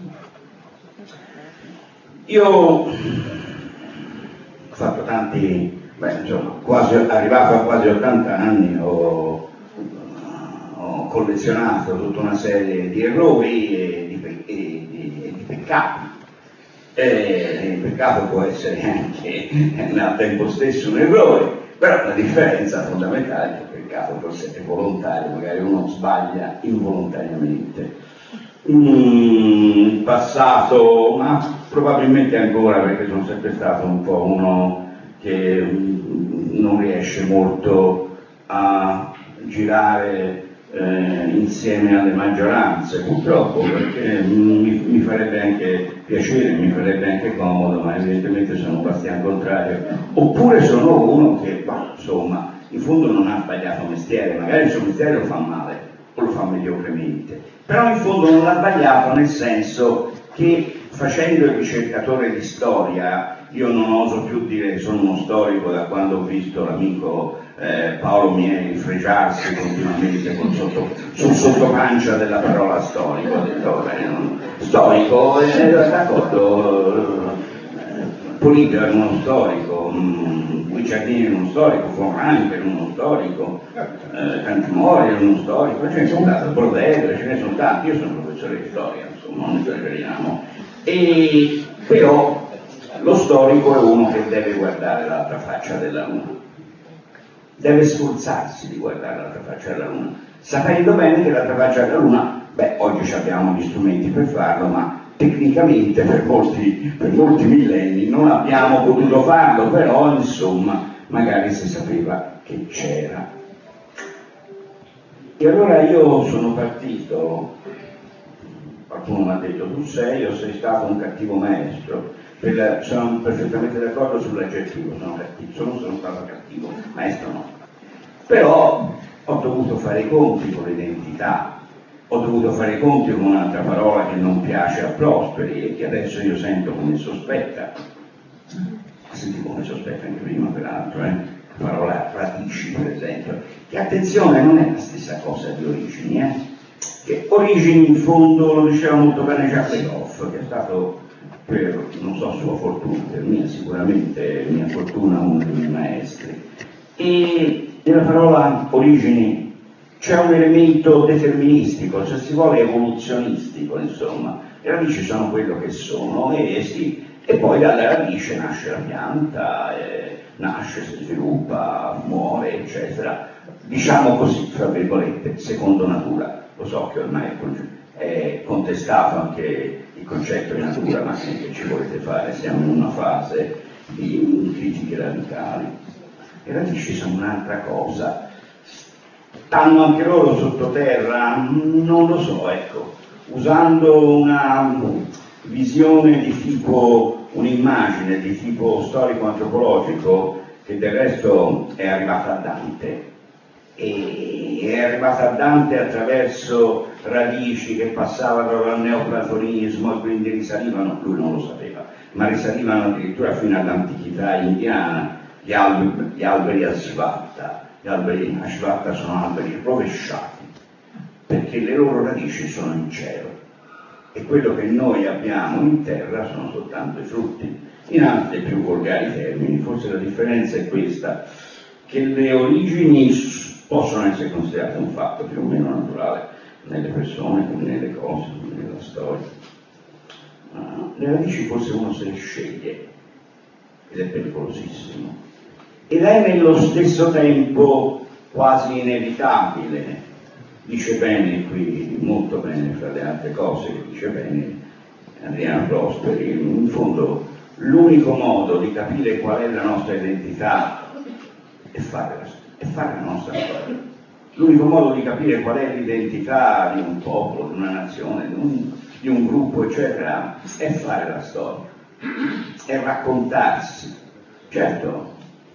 Io ho fatto tanti, beh, insomma, quasi, arrivato a quasi ottanta anni, ho, ho collezionato tutta una serie di errori e di, pe- e di, e di peccati. E il peccato può essere anche al tempo stesso un errore, però la differenza fondamentale è che il peccato forse è volontario, magari uno sbaglia involontariamente. Mm, il passato, ma probabilmente ancora, perché sono sempre stato un po' uno che mm, non riesce molto a girare eh, insieme alle maggioranze, purtroppo, perché mi, mi farebbe anche piacere, mi farebbe anche comodo, ma evidentemente sono un bastian contrario. Oppure sono uno che, bah, insomma, in fondo non ha sbagliato mestiere, magari il suo mestiere lo fa male o lo fa mediocremente, però in fondo non l'ha sbagliato, nel senso che facendo il ricercatore di storia, io non oso più dire che sono uno storico da quando ho visto l'amico eh, Paolo Mieli fregiarsi continuamente con sotto, sul sottopancia della parola storico. Ho detto, beh, non, storico, eh, d'accordo, eh, Polito era uno storico, mh, Guicciardini era uno storico, Forani era uno storico, eh, Cantimori era uno storico, ce ne sono tanti, Brodella, ce ne sono tanti, io sono professore di storia, insomma, non esageriamo. E però lo storico è uno che deve guardare l'altra faccia della luna, deve sforzarsi di guardare l'altra faccia della luna, sapendo bene che l'altra faccia della luna, beh, oggi abbiamo gli strumenti per farlo, ma tecnicamente per molti, per molti millenni non abbiamo potuto farlo, però insomma magari si sapeva che c'era. E allora io sono partito, qualcuno mi ha detto tu sei o sei stato un cattivo maestro, per, sono perfettamente d'accordo sull'aggettivo, sono cattivo, sono, sono stato cattivo, maestro no, però ho dovuto fare i conti con l'identità, ho dovuto fare i conti con un'altra parola che non piace a Prosperi e che adesso io sento come sospetta, sentivo come sospetta anche prima peraltro, eh? La parola radici per esempio, che attenzione non è la stessa cosa di origini, eh? Che origini in fondo lo diceva molto bene Jacques Legoff, che è stato per, non so, sua fortuna, per mia sicuramente, mia fortuna, uno dei miei maestri. E nella parola origini c'è un elemento deterministico, se si vuole evoluzionistico, insomma. Le radici sono quello che sono, e sì, e poi dalla radice nasce la pianta, eh, nasce, si sviluppa, muore, eccetera. Diciamo così, fra virgolette, secondo natura. Lo so che ormai è contestato anche il concetto di natura, ma che ci volete fare? Siamo in una fase di critiche radicali. Le radici sono un'altra cosa, stanno anche loro sottoterra, non lo so, ecco, usando una visione di tipo, un'immagine di tipo storico-antropologico, che del resto è arrivata a Dante, e è arrivata a Dante attraverso radici che passavano dal neoplatonismo e quindi risalivano, lui non lo sapeva, ma risalivano addirittura fino all'antichità indiana, gli alberi, gli alberi Ashvatta, gli alberi Ashvatta sono alberi rovesciati, perché le loro radici sono in cielo, e quello che noi abbiamo in terra sono soltanto i frutti. In altri più volgari termini, forse la differenza è questa, che le origini possono essere considerate un fatto più o meno naturale nelle persone, come nelle cose, come nella storia. Uh, le radici forse uno se le sceglie, ed è pericolosissimo, ed è nello stesso tempo quasi inevitabile. Dice bene qui, molto bene fra le altre cose che dice bene Adriano Prosperi, in fondo l'unico modo di capire qual è la nostra identità è fare la, è fare la nostra storia. L'unico modo di capire qual è l'identità di un popolo, di una nazione, di un, di un gruppo, eccetera, è fare la storia, è raccontarsi. Certo,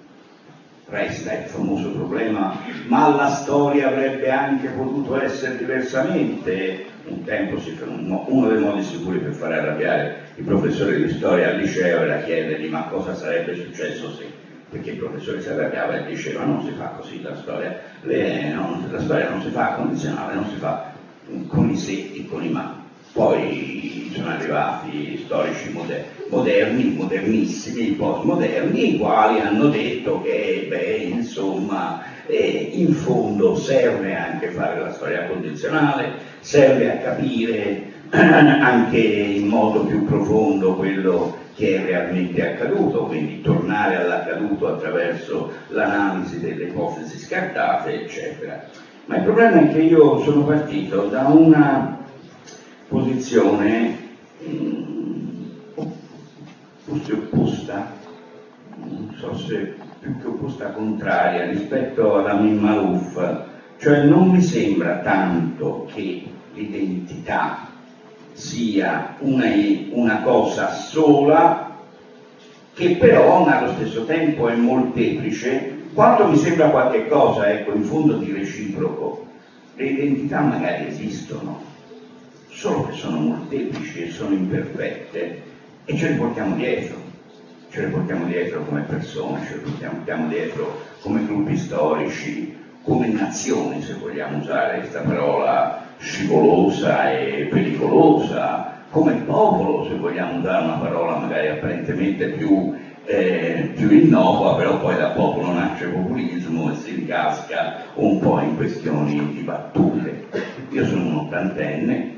resta il famoso problema, ma la storia avrebbe anche potuto essere diversamente. Un tempo si, uno dei modi sicuri per fare arrabbiare i professori di storia al liceo era chiedergli ma cosa sarebbe successo se, perché il professore si arrabbiava e diceva non si fa così la storia, le, no, la storia non si fa condizionale, non si fa con i se e con i ma. Poi sono arrivati storici moder- moderni, modernissimi, postmoderni, i quali hanno detto che, beh, insomma, eh, in fondo serve anche fare la storia condizionale, serve a capire anche in modo più profondo quello che è realmente accaduto, quindi tornare all'accaduto attraverso l'analisi delle ipotesi scartate, eccetera. Ma il problema è che io sono partito da una posizione mh, forse opposta, non so se più che opposta, contraria rispetto ad Amin Maalouf, cioè non mi sembra tanto che l'identità sia una, una cosa sola che però allo stesso tempo è molteplice, quanto mi sembra qualche cosa, ecco, in fondo di reciproco. Le identità magari esistono, solo che sono molteplici e sono imperfette e ce le portiamo dietro, ce le portiamo dietro come persone, ce le portiamo dietro come gruppi storici, come nazioni, se vogliamo usare questa parola scivolosa e pericolosa, come popolo, se vogliamo usare una parola magari apparentemente più, eh, più innocua, però poi da popolo nasce populismo e si ricasca un po' in questioni dibattute. Io sono un ottantenne,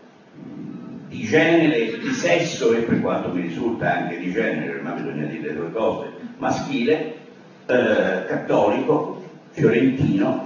di genere, di sesso e per quanto mi risulta anche di genere, ma bisogna dire due cose, maschile, eh, cattolico, fiorentino.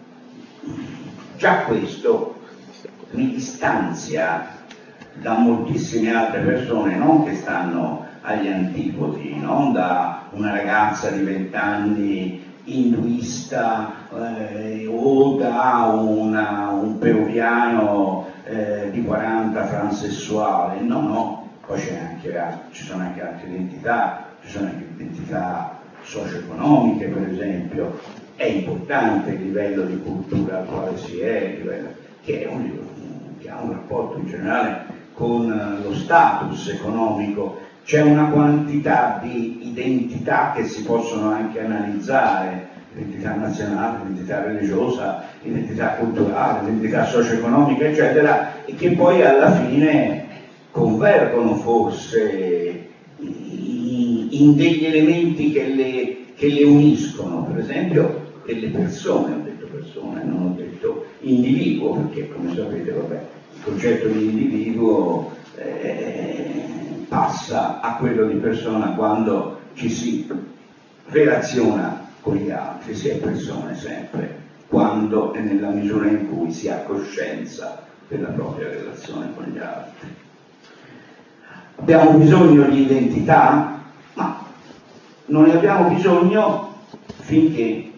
Già questo mi distanzia da moltissime altre persone, non che stanno agli antipodi, non da una ragazza di vent'anni induista eh, o da una, un peruviano eh, di quaranta transessuale, no, no, poi c'è anche, ci sono anche altre identità, ci sono anche identità socio-economiche per esempio, è importante il livello di cultura al quale si è, che, è un, che ha un rapporto in generale con lo status economico, c'è una quantità di identità che si possono anche analizzare, identità nazionale, identità religiosa, identità culturale, identità socio-economica, eccetera, e che poi alla fine convergono forse in, in degli elementi che le, che le uniscono, per esempio delle persone, ho detto persone, non ho detto individuo, perché come sapete, vabbè, il concetto di individuo eh, passa a quello di persona quando ci si relaziona con gli altri, si è persone sempre, quando e nella misura in cui si ha coscienza della propria relazione con gli altri. Abbiamo bisogno di identità, ma non ne abbiamo bisogno finché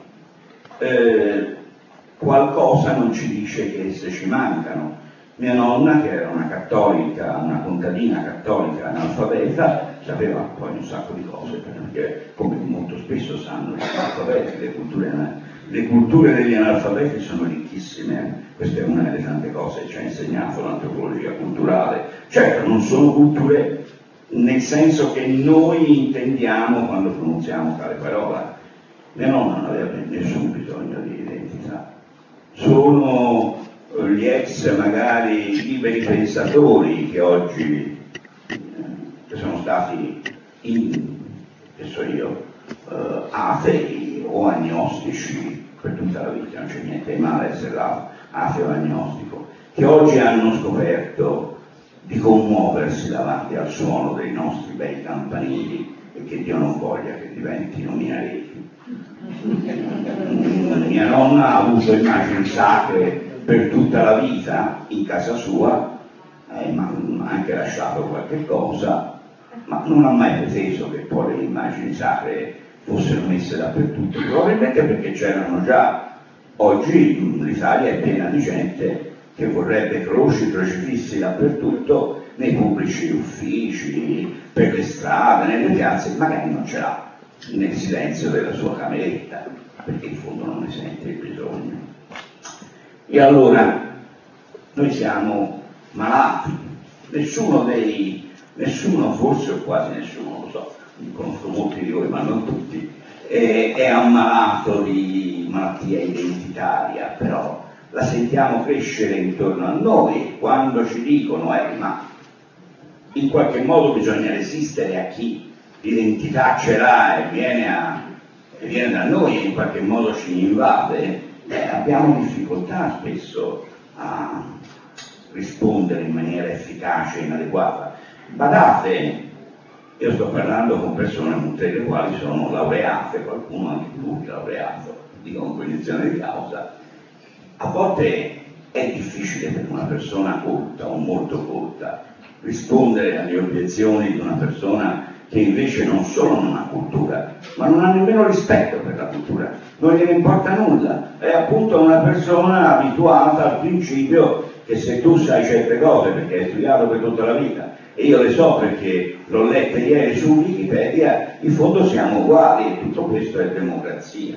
eh, qualcosa non ci dice che esse ci mancano. Mia nonna, che era una cattolica, una contadina cattolica analfabeta, sapeva poi un sacco di cose, perché come molto spesso sanno gli analfabeti, le culture, le culture degli analfabeti sono ricchissime, questa è una delle tante cose che ci ha insegnato l'antropologia culturale. Certo, non sono culture nel senso che noi intendiamo quando pronunziamo tale parola. Mia nonna non aveva nessun bisogno di identità, sono gli ex magari liberi pensatori che oggi eh, che sono stati in, che so io, eh, atei o agnostici per tutta la vita, non c'è niente di male essere ateo o agnostico, che oggi hanno scoperto di commuoversi davanti al suono dei nostri bei campanili e che Dio non voglia che diventino minareti. Mia nonna ha avuto immagini sacre per tutta la vita in casa sua, eh, ma ha anche lasciato qualche cosa, ma non ha mai preteso che poi le immagini sacre fossero messe dappertutto, probabilmente perché c'erano già. Oggi l'Italia è piena di gente che vorrebbe croci, crocifissi dappertutto, nei pubblici uffici, per le strade, nelle piazze, magari non ce l'ha nel silenzio della sua cameretta, perché in fondo non ne sente il bisogno. E allora noi siamo malati, nessuno dei, nessuno, forse o quasi nessuno, non lo so, conosco molti di voi ma non tutti, è, è ammalato di malattia identitaria, però la sentiamo crescere intorno a noi quando ci dicono eh, ma in qualche modo bisogna resistere a chi l'identità ce l'ha e viene, a, e viene da noi e in qualche modo ci invade, eh, abbiamo difficoltà spesso a rispondere in maniera efficace e inadeguata. Badate, io sto parlando con persone, molte delle quali sono laureate, qualcuno anche lui laureato, dico con cognizione di causa. A volte è difficile per una persona colta o molto colta rispondere alle obiezioni di una persona che invece non solo non ha cultura, ma non ha nemmeno rispetto per la cultura, non gliene importa nulla, è appunto una persona abituata al principio che se tu sai certe cose perché hai studiato per tutta la vita, e io le so perché l'ho letta ieri su Wikipedia, in fondo siamo uguali e tutto questo è democrazia.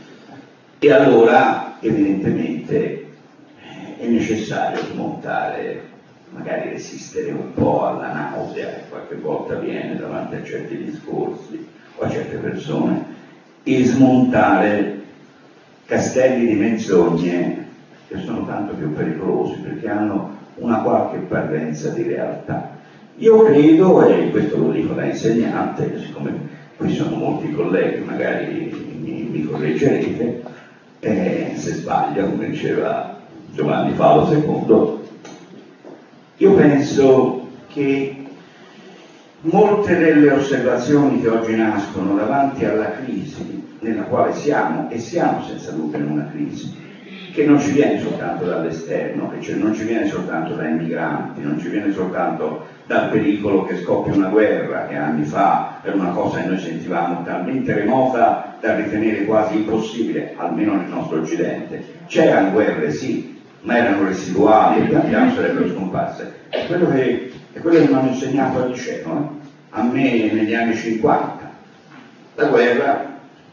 E allora evidentemente è necessario smontare, magari resistere un po' alla nausea che qualche volta viene davanti a certi discorsi o a certe persone e smontare castelli di menzogne che sono tanto più pericolosi perché hanno una qualche parvenza di realtà. Io credo, e questo lo dico da insegnante, siccome qui sono molti colleghi, magari mi, mi correggerete, eh, se sbaglio, come diceva Giovanni Paolo secondo, io penso che molte delle osservazioni che oggi nascono davanti alla crisi nella quale siamo, e siamo senza dubbio in una crisi, che non ci viene soltanto dall'esterno, che cioè non ci viene soltanto dai migranti, non ci viene soltanto dal pericolo che scoppia una guerra, che anni fa era una cosa che noi sentivamo talmente remota da ritenere quasi impossibile, almeno nel nostro Occidente. C'erano guerre, sì, ma erano residuali e pian piano sarebbero scomparse. È quello che, è quello che mi hanno insegnato al liceo, eh? A me negli anni cinquanta. La guerra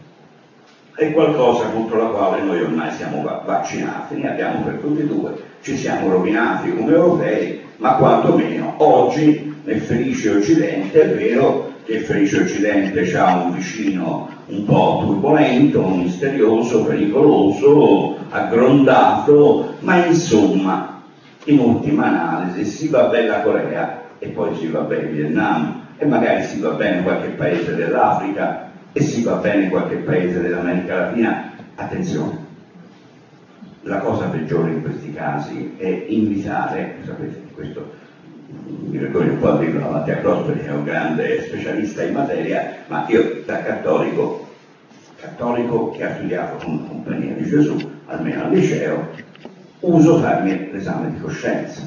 è qualcosa contro la quale noi ormai siamo vaccinati, ne abbiamo per tutti e due, ci siamo rovinati come europei, ma quantomeno oggi nel felice Occidente è vero che il felice Occidente ha un vicino un po' turbolento, misterioso, pericoloso, aggrondato, ma insomma, in ultima analisi, si va bene la Corea e poi si va bene il Vietnam e magari si va bene qualche paese dell'Africa e si va bene qualche paese dell'America Latina. Attenzione, la cosa peggiore in questi casi è invitare, sapete, questo mi vergogno un po' a dirlo davanti a Prosperi, che è un grande specialista in materia, ma io da cattolico, cattolico che ha studiato con la Compagnia di Gesù, almeno al liceo, uso farmi l'esame di coscienza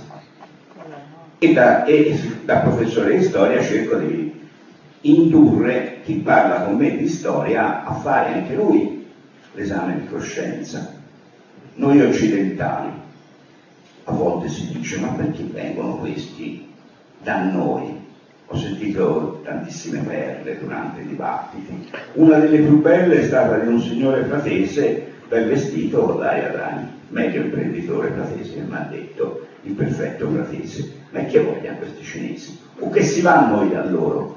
e da, e da professore di storia cerco di indurre chi parla con me di storia a fare anche lui l'esame di coscienza. Noi occidentali, a volte si dice, ma perché vengono questi da noi? Ho sentito tantissime perle durante i dibattiti. Una delle più belle è stata di un signore fratese, ben vestito, Daria Draghi, meglio imprenditore fratese, che mi ha detto, il perfetto fratese. Ma che vogliano questi cinesi? O che si va a noi da loro?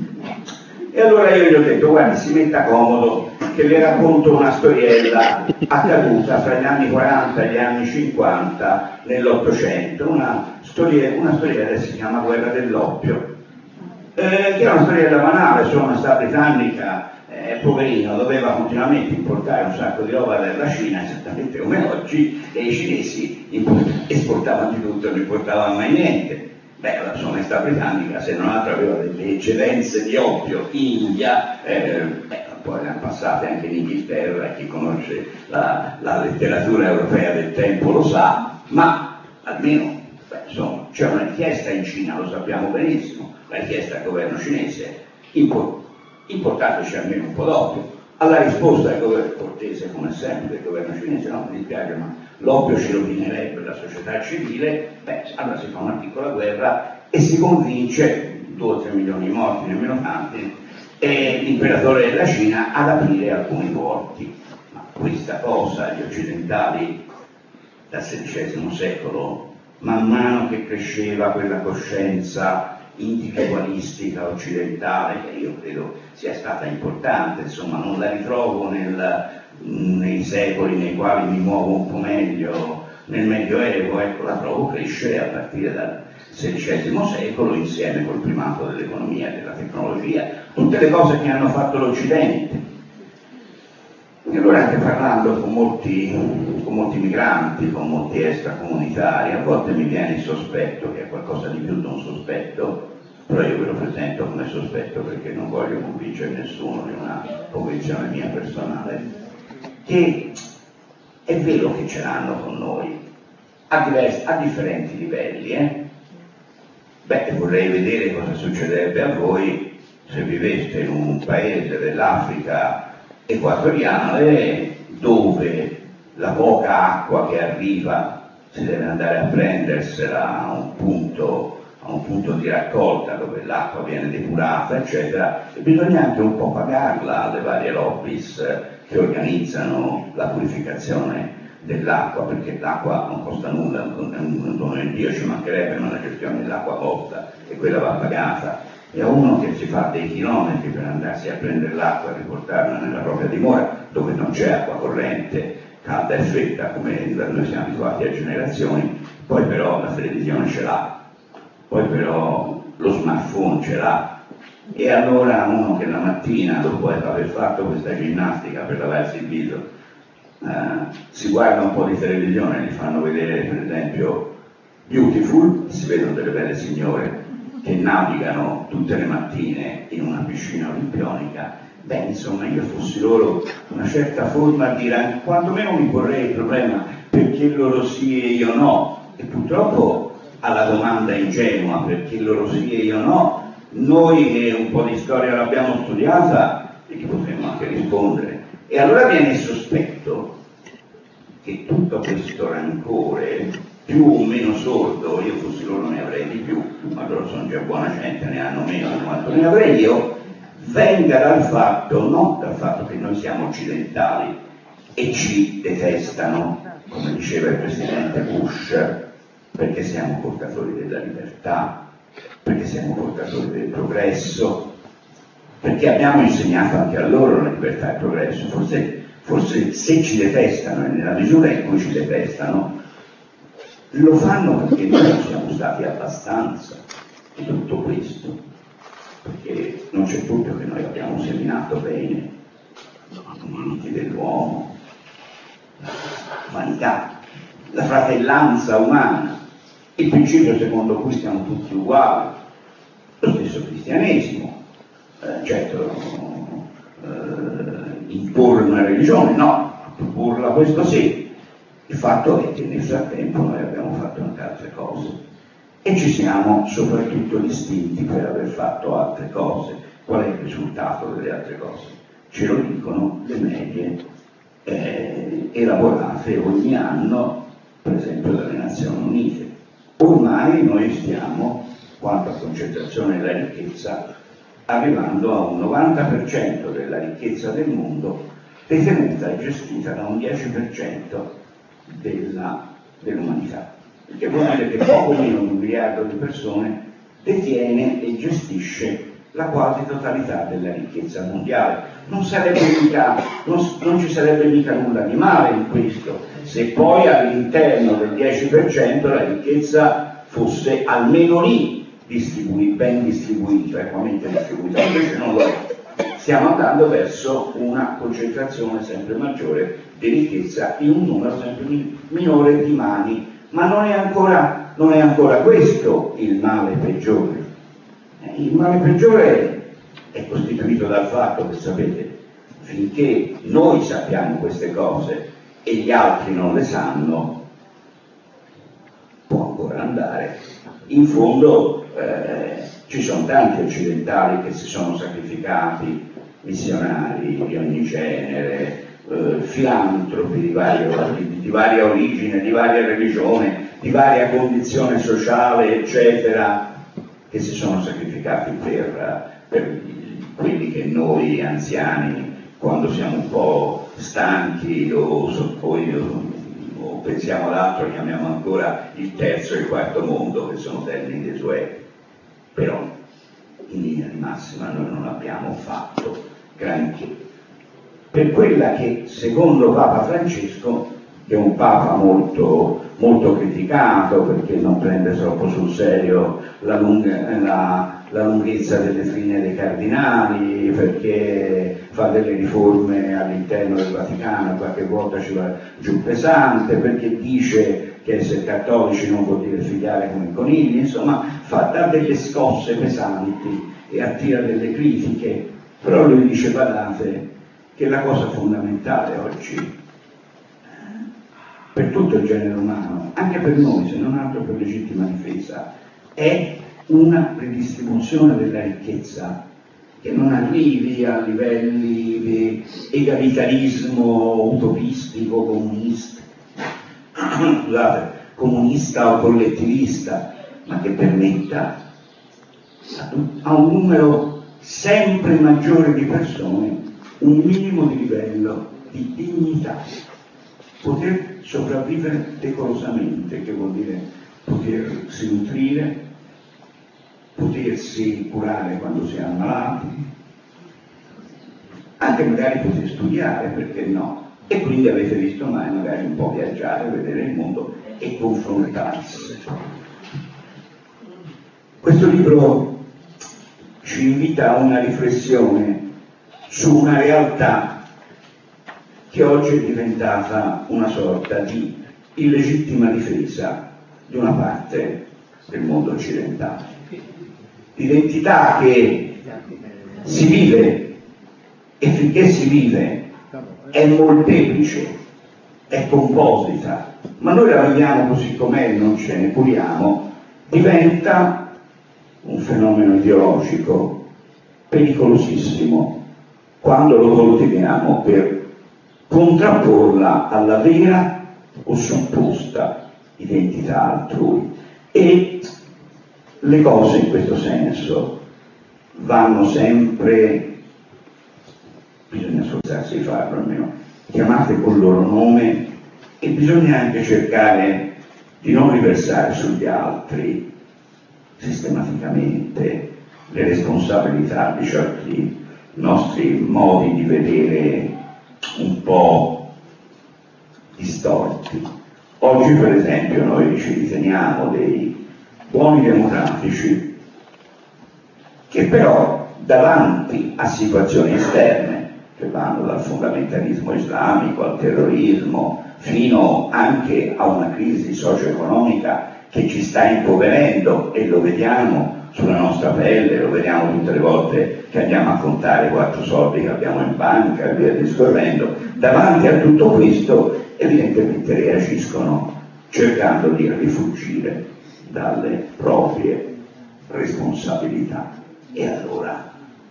E allora io gli ho detto, guarda, si metta comodo, che le racconto una storiella accaduta fra gli anni quaranta e gli anni cinquanta nell'Ottocento, una storiella, una storiella che si chiama Guerra dell'Oppio, eh, che è una storiella banale, cioè una sta britannica, eh, poverino, doveva continuamente importare un sacco di roba dalla Cina, esattamente come oggi, e i cinesi esportavano di tutto e non importavano mai niente. Beh, la sua maestà britannica, se non altro, aveva delle eccedenze di oppio in India, eh, beh, poi le hanno passate anche in Inghilterra, chi conosce la, la letteratura europea del tempo lo sa, ma almeno, beh, insomma, c'è una richiesta in Cina, lo sappiamo benissimo, la richiesta al governo cinese, import- importateci almeno un po' d'oppio. Alla risposta del governo cortese, come sempre, del governo cinese, no, mi dispiace, ma l'oppio ce lo rovinerebbe la società civile, beh, allora si fa una piccola guerra e si convince, due o tre milioni di morti, nemmeno tanti, e l'imperatore della Cina ad aprire alcuni porti. Ma questa cosa gli occidentali dal sedicesimo secolo, man mano che cresceva quella coscienza individualistica occidentale, che io credo sia stata importante, insomma non la ritrovo nel, nei secoli nei quali mi muovo un po' meglio, nel Medioevo, ecco, la trovo crescere a partire dal sedicesimo secolo insieme col primato dell'economia e della tecnologia, tutte le cose che hanno fatto l'Occidente. E allora anche parlando con molti, con molti migranti, con molti extracomunitari, a volte mi viene il sospetto, che è qualcosa di più di un sospetto, però io ve lo presento come sospetto perché non voglio convincere nessuno di una convinzione mia personale, che è vero che ce l'hanno con noi, a, diversi, a differenti livelli, eh? Beh, vorrei vedere cosa succederebbe a voi se viveste in un paese dell'Africa equatoriale dove la poca acqua che arriva si deve andare a prendersela a un punto, a un punto di raccolta dove l'acqua viene depurata, eccetera, e bisogna anche un po' pagarla alle varie lobbies che organizzano la purificazione dell'acqua, perché l'acqua non costa nulla, è un dono di Dio, ci mancherebbe, ma la gestione dell'acqua costa e quella va pagata. E a uno che si fa dei chilometri per andarsi a prendere l'acqua e riportarla nella propria dimora, dove non c'è acqua corrente, calda e fredda, come noi siamo abituati a generazioni, poi però la televisione ce l'ha, poi però lo smartphone ce l'ha, e allora uno che la mattina, dopo aver fatto questa ginnastica per lavarsi il viso, eh, si guarda un po' di televisione, gli fanno vedere per esempio Beautiful, si vedono delle belle signore che navigano tutte le mattine in una piscina olimpionica, beh, insomma, io fossi loro una certa forma di ran- quantomeno mi porrei il problema perché loro sì e io no, e purtroppo alla domanda ingenua perché loro sì e io no, noi che un po' di storia l'abbiamo studiata e che potremmo anche rispondere. E allora viene il sospetto che tutto questo rancore, più o meno sordo, io fossi loro ne avrei di più, ma loro sono già buona gente, ne hanno meno di quanto ne avrei io, venga dal fatto, non dal fatto che noi siamo occidentali e ci detestano, come diceva il presidente Bush, perché siamo portatori della libertà, perché siamo portatori del progresso, perché abbiamo insegnato anche a loro la libertà e il progresso. Forse, forse se ci detestano, e nella misura in cui ci detestano, lo fanno perché noi non siamo stati abbastanza di tutto questo, perché non c'è dubbio che noi abbiamo seminato bene i diritti dell'uomo, la vanità, la fratellanza umana, il principio secondo cui siamo tutti uguali, lo stesso cristianesimo, eh, certo eh, imporre una religione, no, proporla questo sì. Il fatto è che nel frattempo noi abbiamo fatto anche altre cose e ci siamo soprattutto distinti per aver fatto altre cose. Qual è il risultato delle altre cose? Ce lo dicono le medie eh, elaborate ogni anno, per esempio dalle Nazioni Unite. Ormai noi stiamo, quanto a concentrazione della ricchezza, arrivando a un novanta per cento della ricchezza del mondo detenuta e gestita da un dieci per cento della, dell'umanità, perché vuol dire che poco meno di un miliardo di persone detiene e gestisce la quasi totalità della ricchezza mondiale. Non sarebbe mica, non, non ci sarebbe mica nulla di male in questo, se poi all'interno del dieci per cento la ricchezza fosse almeno lì distribuita, ben distribuita, equamente distribuita, invece non lo è. Stiamo andando verso una concentrazione sempre maggiore di ricchezza in un numero sempre minore di mani, ma non è ancora non è ancora questo il male peggiore. Il male peggiore è costituito dal fatto che, sapete, finché noi sappiamo queste cose e gli altri non le sanno, può ancora andare. In fondo eh, ci sono tanti occidentali che si sono sacrificati, missionari di ogni genere, eh, filantropi di, vario, di, di varia origine, di varia religione, di varia condizione sociale, eccetera, che si sono sacrificati per, per quelli che noi anziani, quando siamo un po' stanchi o, poi, o, o pensiamo ad altro, chiamiamo ancora il terzo e il quarto mondo, che sono termini desueti. Però in linea di massima noi non abbiamo fatto granché. Per quella che, secondo Papa Francesco, che è un Papa molto, molto criticato perché non prende troppo sul serio la, lunga, la, la lunghezza delle fine dei cardinali, perché fa delle riforme all'interno del Vaticano, qualche volta ci va giù pesante, perché dice che essere cattolici non vuol dire figliare come i conigli, insomma fa dà delle scosse pesanti e attira delle critiche, però lui dice, badate, che la cosa fondamentale oggi per tutto il genere umano, anche per noi, se non altro per legittima difesa, è una ridistribuzione della ricchezza che non arrivi a livelli di egalitarismo utopistico, comunista, scusate, comunista o collettivista, ma che permetta a un numero sempre maggiore di persone un minimo di livello di dignità, poter sopravvivere decorosamente, che vuol dire potersi nutrire, potersi curare quando si è ammalati, anche magari poter studiare, perché no? E quindi avete visto mai magari un po' viaggiare, vedere il mondo e confrontarsi. Questo libro ci invita a una riflessione su una realtà che oggi è diventata una sorta di illegittima difesa di una parte del mondo occidentale. L'identità che si vive, e finché si vive, è molteplice, è composita, ma noi la viviamo così com'è e non ce ne curiamo, diventa un fenomeno ideologico pericolosissimo quando lo coltiviamo per contrapporla alla vera o supposta identità altrui. E le cose in questo senso vanno sempre, bisogna sforzarsi di farlo almeno, chiamate col loro nome, e bisogna anche cercare di non riversare sugli altri sistematicamente le responsabilità di certi nostri modi di vedere un po' distorti. Oggi per esempio noi ci riteniamo dei buoni democratici che però davanti a situazioni esterne che vanno dal fondamentalismo islamico al terrorismo fino anche a una crisi socio-economica che ci sta impoverendo, e lo vediamo sulla nostra pelle, lo vediamo tutte le volte che andiamo a contare quattro soldi che abbiamo in banca e via discorrendo. Davanti a tutto questo evidentemente reagiscono cercando di rifuggire dalle proprie responsabilità. E allora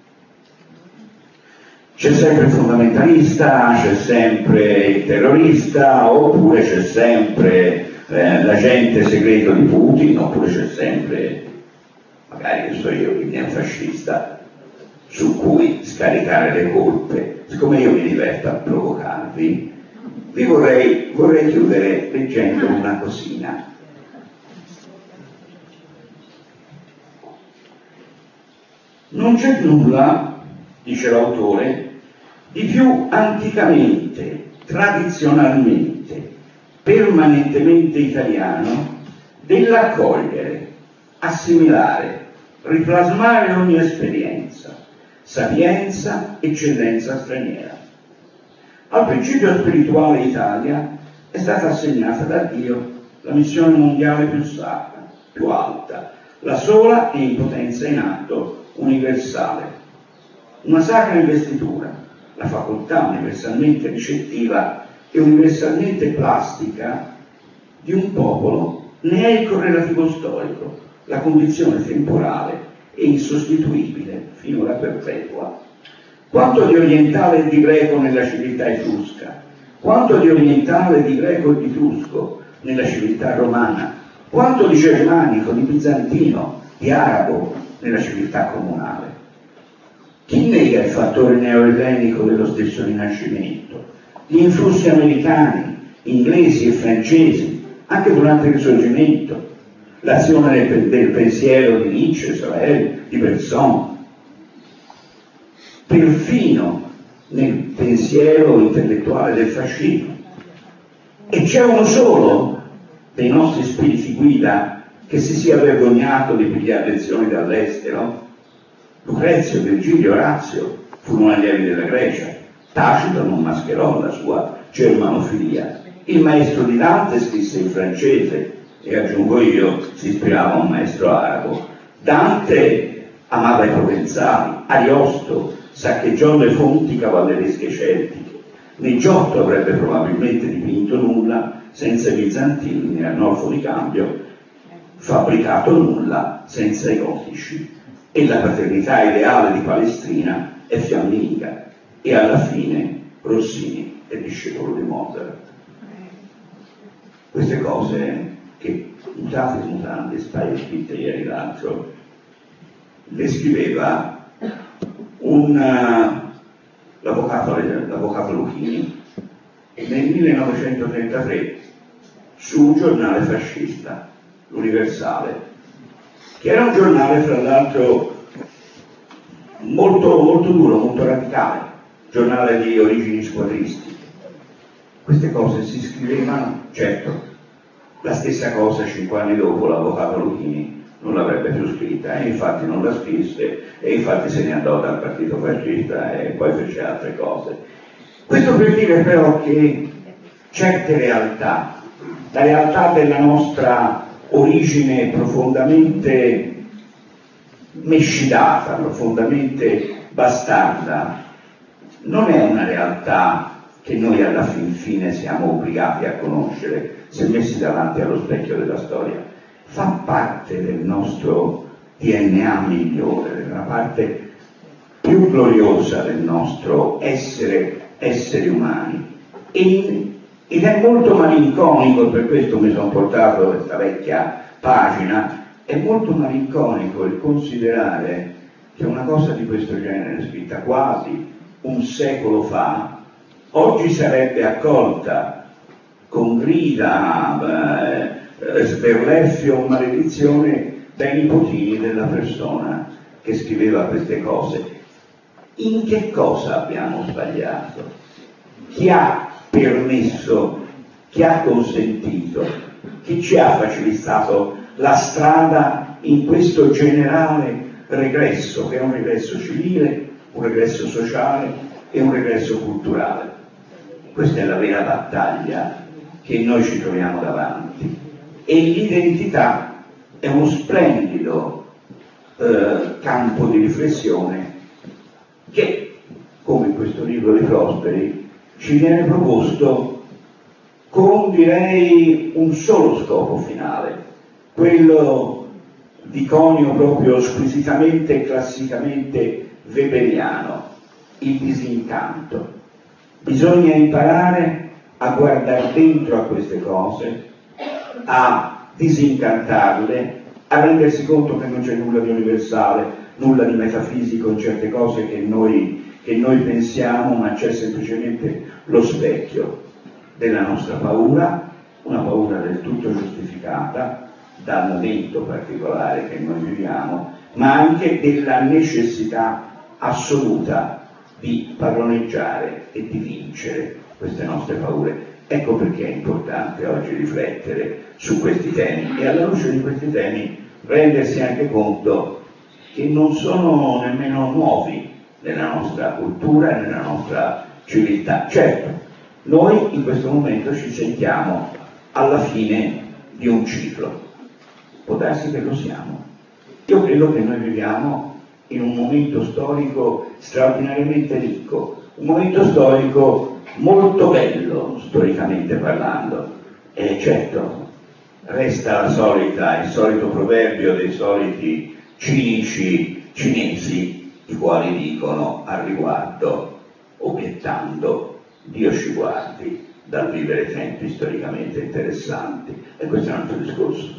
c'è sempre il fondamentalista, c'è sempre il terrorista, oppure c'è sempre eh, l'agente segreto di Putin, oppure c'è sempre, magari che so io, il neofascista su cui scaricare le colpe. Siccome io mi diverto a provocarvi, vi vorrei, vorrei chiudere leggendo una cosina. Non c'è nulla, dice l'autore, di più anticamente, tradizionalmente, permanentemente italiano dell'accogliere, assimilare, riplasmare ogni esperienza, sapienza, eccellenza straniera. Al principio spirituale Italia è stata assegnata da Dio la missione mondiale più sacra, più alta, la sola e in potenza in atto universale. Una sacra investitura, la facoltà universalmente ricettiva e universalmente plastica di un popolo ne è il correlativo storico, la condizione temporale e insostituibile, finora perpetua. Quanto di orientale e di greco nella civiltà etrusca, quanto di orientale e di greco e di etrusco nella civiltà romana, quanto di germanico, di bizantino, di arabo nella civiltà comunale. Chi nega il fattore neoellenico dello stesso Rinascimento? Gli influssi americani, inglesi e francesi, anche durante il Risorgimento, l'azione del, del pensiero di Nietzsche, Sorel, di Bergson, perfino nel pensiero intellettuale del fascismo. E c'è uno solo dei nostri spiriti guida che si sia vergognato di pigliare lezioni dall'estero? Lucrezio, Virgilio, Orazio furono allievi della Grecia. Tacito non mascherò la sua germanofilia. Il maestro di Dante scrisse in francese e, aggiungo io, si ispirava a un maestro arabo. Dante amava i provenzali. Ariosto saccheggiò le fonti cavalleresche celtiche. Né Giotto avrebbe probabilmente dipinto nulla senza i bizantini, né Arnolfo di Cambio fabbricato nulla senza i gotici. E la paternità ideale di Palestrina è fiamminga, e alla fine Rossini è discepolo di Mozart. Queste cose che, mutate mutande, stai scritte ieri l'altro, le scriveva un, uh, l'avvocato, l'avvocato Luchini nel millenovecentotrentatré su un giornale fascista, l'Universale, che era un giornale fra l'altro molto, molto duro, molto radicale, giornale di origini squadristiche. Queste cose si scrivevano, certo, la stessa cosa cinque anni dopo l'avvocato Luchini non l'avrebbe più scritta, e infatti non la scrisse, e infatti se ne andò dal partito fascista e poi fece altre cose. Questo per dire però che certe realtà, la realtà della nostra origine profondamente mescidata, profondamente bastarda, non è una realtà che noi alla fin fine siamo obbligati a conoscere se messi davanti allo specchio della storia. Fa parte del nostro D N A migliore, della parte più gloriosa del nostro essere esseri umani, e ed è molto malinconico, per questo mi sono portato questa vecchia pagina, è molto malinconico il considerare che una cosa di questo genere, scritta quasi un secolo fa, oggi sarebbe accolta con grida, eh, sberleffio o maledizione dai nipotini della persona che scriveva queste cose. In che cosa abbiamo sbagliato? Chi ha permesso, chi ha consentito, chi ci ha facilitato la strada in questo generale regresso, che è un regresso civile, un regresso sociale e un regresso culturale? Questa è la vera battaglia che noi ci troviamo davanti, e l'identità è uno splendido eh, campo di riflessione che, come in questo libro di Prosperi, ci viene proposto con, direi, un solo scopo finale, quello di conio proprio squisitamente e classicamente weberiano, il disincanto. Bisogna imparare a guardare dentro a queste cose, a disincantarle, a rendersi conto che non c'è nulla di universale, nulla di metafisico in certe cose che noi che noi pensiamo, ma c'è semplicemente lo specchio della nostra paura, una paura del tutto giustificata dal momento particolare che noi viviamo, ma anche della necessità assoluta di padroneggiare e di vincere queste nostre paure. Ecco perché è importante oggi riflettere su questi temi, e alla luce di questi temi rendersi anche conto che non sono nemmeno nuovi nella nostra cultura e nella nostra civiltà. Certo, noi in questo momento ci sentiamo alla fine di un ciclo. Può darsi che lo siamo. Io credo che noi viviamo in un momento storico straordinariamente ricco, un momento storico molto bello, storicamente parlando. E certo, resta la solita, il solito proverbio dei soliti cinici cinesi, i quali dicono al riguardo, obiettando: Dio ci guardi dal vivere tempi storicamente interessanti. E questo è un altro discorso.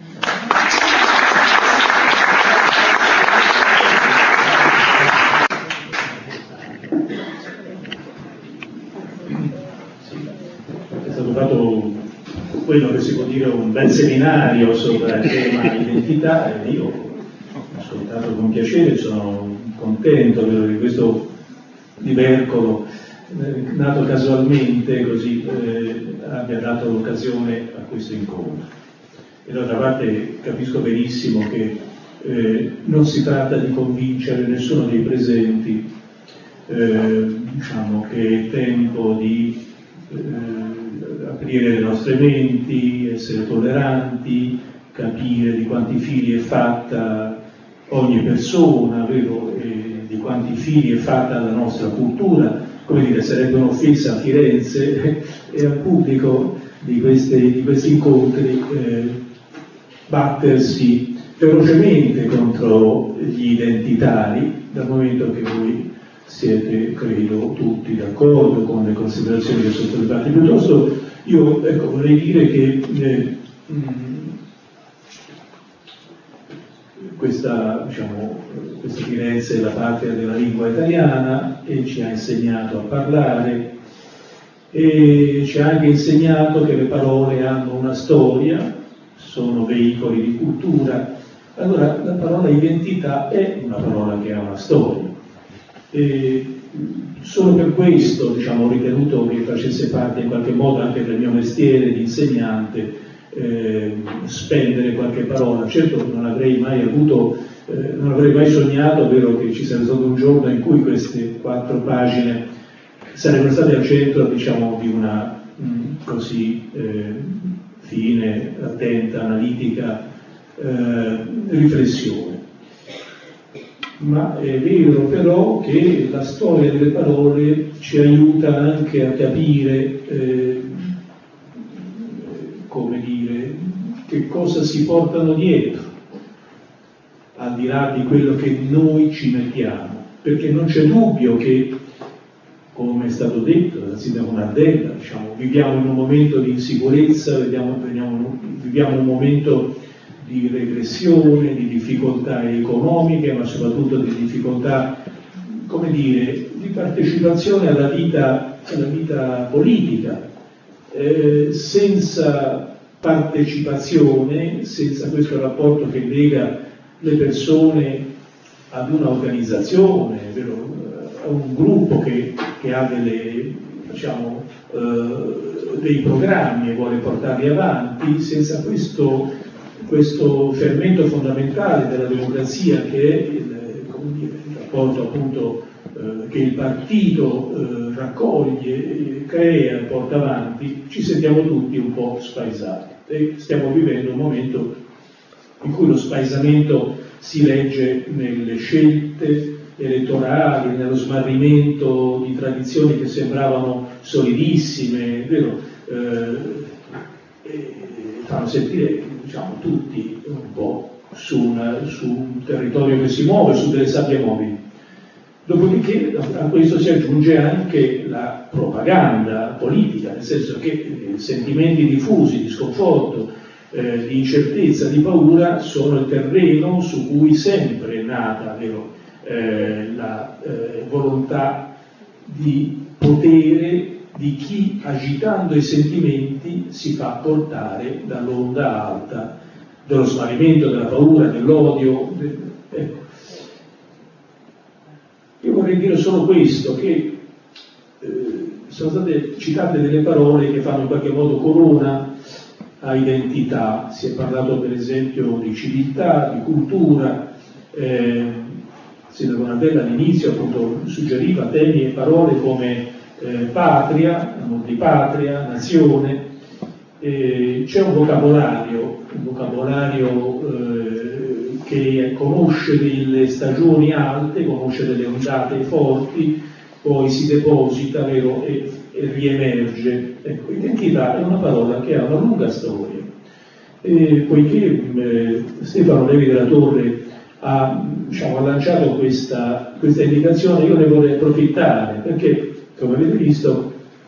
È stato fatto quello che si può dire un bel seminario sopra il tema identità, e io ho ascoltato con piacere, sono contento di questo divercolo eh, nato casualmente, così eh, abbia dato l'occasione a questo incontro. E d'altra parte capisco benissimo che eh, non si tratta di convincere nessuno dei presenti, eh, diciamo che è tempo di eh, aprire le nostre menti, essere tolleranti, capire di quanti figli è fatta ogni persona, vero? E di quanti figli è fatta la nostra cultura. Come dire, sarebbe un'offesa a Firenze e al pubblico di, queste, di questi incontri eh, battersi ferocemente contro gli identitari, dal momento che voi siete, credo, tutti d'accordo con le considerazioni che sono state fatte. Piuttosto io ecco, vorrei dire che eh, mh, questa, diciamo, questa Firenze è la patria della lingua italiana e ci ha insegnato a parlare e ci ha anche insegnato che le parole hanno una storia, sono veicoli di cultura. Allora la parola identità è una parola che ha una storia. E solo per questo, diciamo, ho ritenuto che facesse parte in qualche modo anche del mio mestiere di insegnante, eh, spendere qualche parola. Certo non avrei mai avuto, eh, non avrei mai sognato, vero, che ci sarebbe stato un giorno in cui queste quattro pagine sarebbero state al centro, diciamo, di una mh, così eh, fine, attenta, analitica eh, riflessione. Ma è vero però che la storia delle parole ci aiuta anche a capire, eh, come dire, che cosa si portano dietro, al di là di quello che noi ci mettiamo, perché non c'è dubbio che, come è stato detto dal sindaco Nardella, diciamo, viviamo in un momento di insicurezza, viviamo, viviamo, viviamo un momento di regressione, di difficoltà economiche, ma soprattutto di difficoltà, come dire, di partecipazione alla vita, alla vita politica. Eh, senza partecipazione, senza questo rapporto che lega le persone ad una organizzazione, a un gruppo che, che ha delle, diciamo, eh, dei programmi e vuole portarli avanti, senza questo questo fermento fondamentale della democrazia che è il, come dire, il rapporto appunto eh, che il partito eh, raccoglie, crea e porta avanti, ci sentiamo tutti un po' spaesati e stiamo vivendo un momento in cui lo spaesamento si legge nelle scelte elettorali, nello smarrimento di tradizioni che sembravano solidissime, vero? Eh, e fanno sentire, diciamo, tutti un po' su, una, su un territorio che si muove, su delle sabbie mobili. Dopodiché a questo si aggiunge anche la propaganda politica, nel senso che eh, sentimenti diffusi di sconforto, eh, di incertezza, di paura sono il terreno su cui sempre è nata, vero, eh, la eh, volontà di potere di chi, agitando i sentimenti, si fa portare dall'onda alta dello smarrimento, della paura, dell'odio. Del... Ecco. Io vorrei dire solo questo, che eh, sono state citate delle parole che fanno in qualche modo corona a identità. Si è parlato per esempio di civiltà, di cultura. Eh, il sindaco Nardella all'inizio appunto suggeriva temi e parole come Eh, patria, amor di patria, nazione, eh, c'è un vocabolario, un vocabolario eh, che conosce delle stagioni alte, conosce delle ondate forti, poi si deposita, vero, e, e riemerge. Ecco, identità è una parola che ha una lunga storia. E poiché eh, Stefano Levi della Torre ha, diciamo, ha lanciato questa, questa indicazione, io ne vorrei approfittare, perché, come avete visto,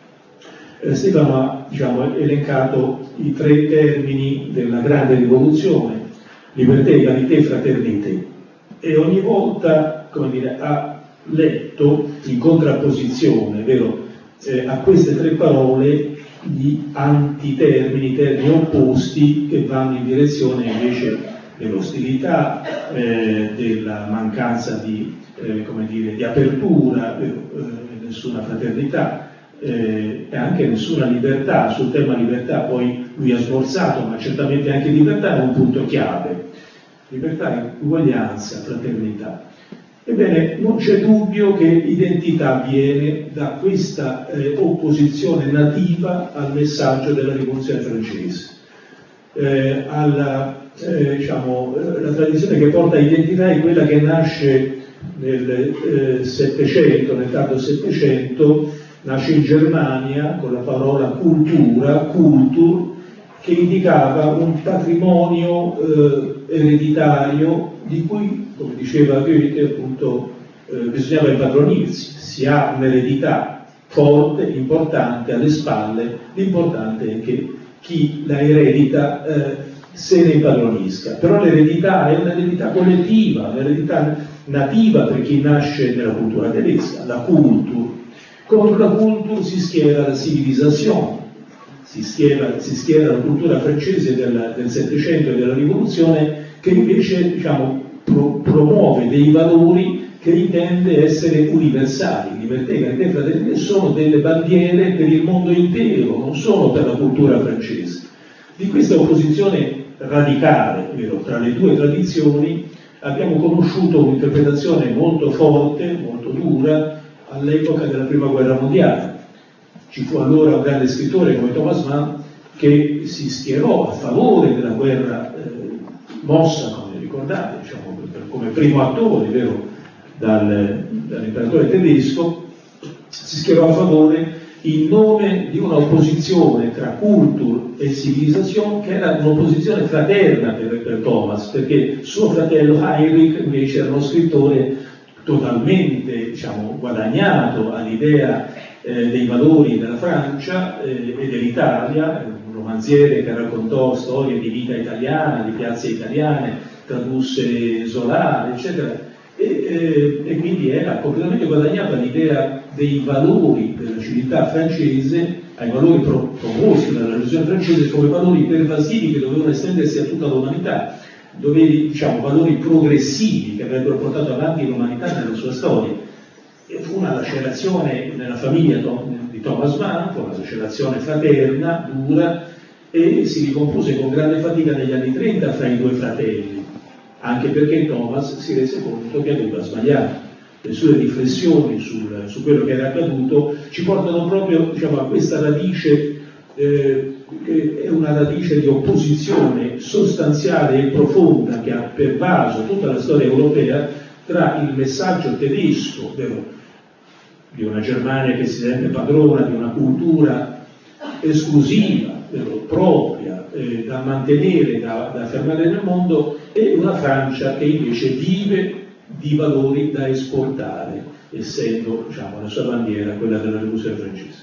eh, Stefano ha, diciamo, elencato i tre termini della grande rivoluzione: libertà, egalité, fraternité, e ogni volta, come dire, ha letto in contrapposizione, vero, eh, a queste tre parole gli antitermini, termini opposti che vanno in direzione invece dell'ostilità, eh, della mancanza di, eh, come dire, di apertura, eh, nessuna fraternità, eh, e anche nessuna libertà. Sul tema libertà poi lui ha sforzato, ma certamente anche libertà è un punto chiave. Libertà, uguaglianza, fraternità. Ebbene, non c'è dubbio che identità viene da questa eh, opposizione nativa al messaggio della rivoluzione francese. Eh, alla, eh, diciamo, la tradizione che porta identità è quella che nasce nel eh, Settecento, nel tardo Settecento, nasce in Germania con la parola cultura, Kultur, che indicava un patrimonio eh, ereditario di cui, come diceva Goethe, appunto, eh, bisognava impadronirsi. Si ha un'eredità forte, importante alle spalle, l'importante è che chi la eredita eh, se ne impadronisca. Però l'eredità è un'eredità collettiva, un'eredità nativa per chi nasce nella cultura tedesca, la Kultur. Contro la Kultur si schiera la civilisation, si schiera, si schiera la cultura francese del, del Settecento e della Rivoluzione, che invece, diciamo, pro, promuove dei valori che intende essere universali. Libertà, egalità, fraternità sono delle bandiere per il mondo intero, non solo per la cultura francese. Di questa opposizione radicale, vero, tra le due tradizioni abbiamo conosciuto un'interpretazione molto forte, molto dura, all'epoca della Prima Guerra Mondiale. Ci fu allora un grande scrittore come Thomas Mann che si schierò a favore della guerra eh, mossa, come ricordate, diciamo, per, come primo attore, vero, dal, dall'imperatore tedesco, si schierò a favore in nome di una opposizione tra culture e civilisation che era un'opposizione fraterna per, per Thomas, perché suo fratello Heinrich invece era uno scrittore totalmente, diciamo, guadagnato all'idea eh, dei valori della Francia eh, e dell'Italia, un romanziere che raccontò storie di vita italiana, di piazze italiane, tradusse Zola, eccetera, e, eh, e quindi era completamente guadagnato all'idea dei valori della civiltà francese, ai valori pro- promossi dalla rivoluzione francese come valori pervasivi che dovevano estendersi a tutta l'umanità, doveri, diciamo, valori progressivi che avrebbero portato avanti l'umanità nella sua storia. E fu una lacerazione nella famiglia di Thomas Mann, fu una lacerazione fraterna, dura, e si ricompose con grande fatica negli anni trenta fra i due fratelli, anche perché Thomas si rese conto che aveva sbagliato. Le sue riflessioni sul, su quello che era accaduto ci portano proprio, diciamo, a questa radice, eh, che è una radice di opposizione sostanziale e profonda che ha pervaso tutta la storia europea tra il messaggio tedesco, vero, di una Germania che si sente padrona di una cultura esclusiva, vero, propria, eh, da mantenere, da, da affermare nel mondo, e una Francia che invece vive di valori da esportare, essendo, diciamo, la sua bandiera quella della rivoluzione francese.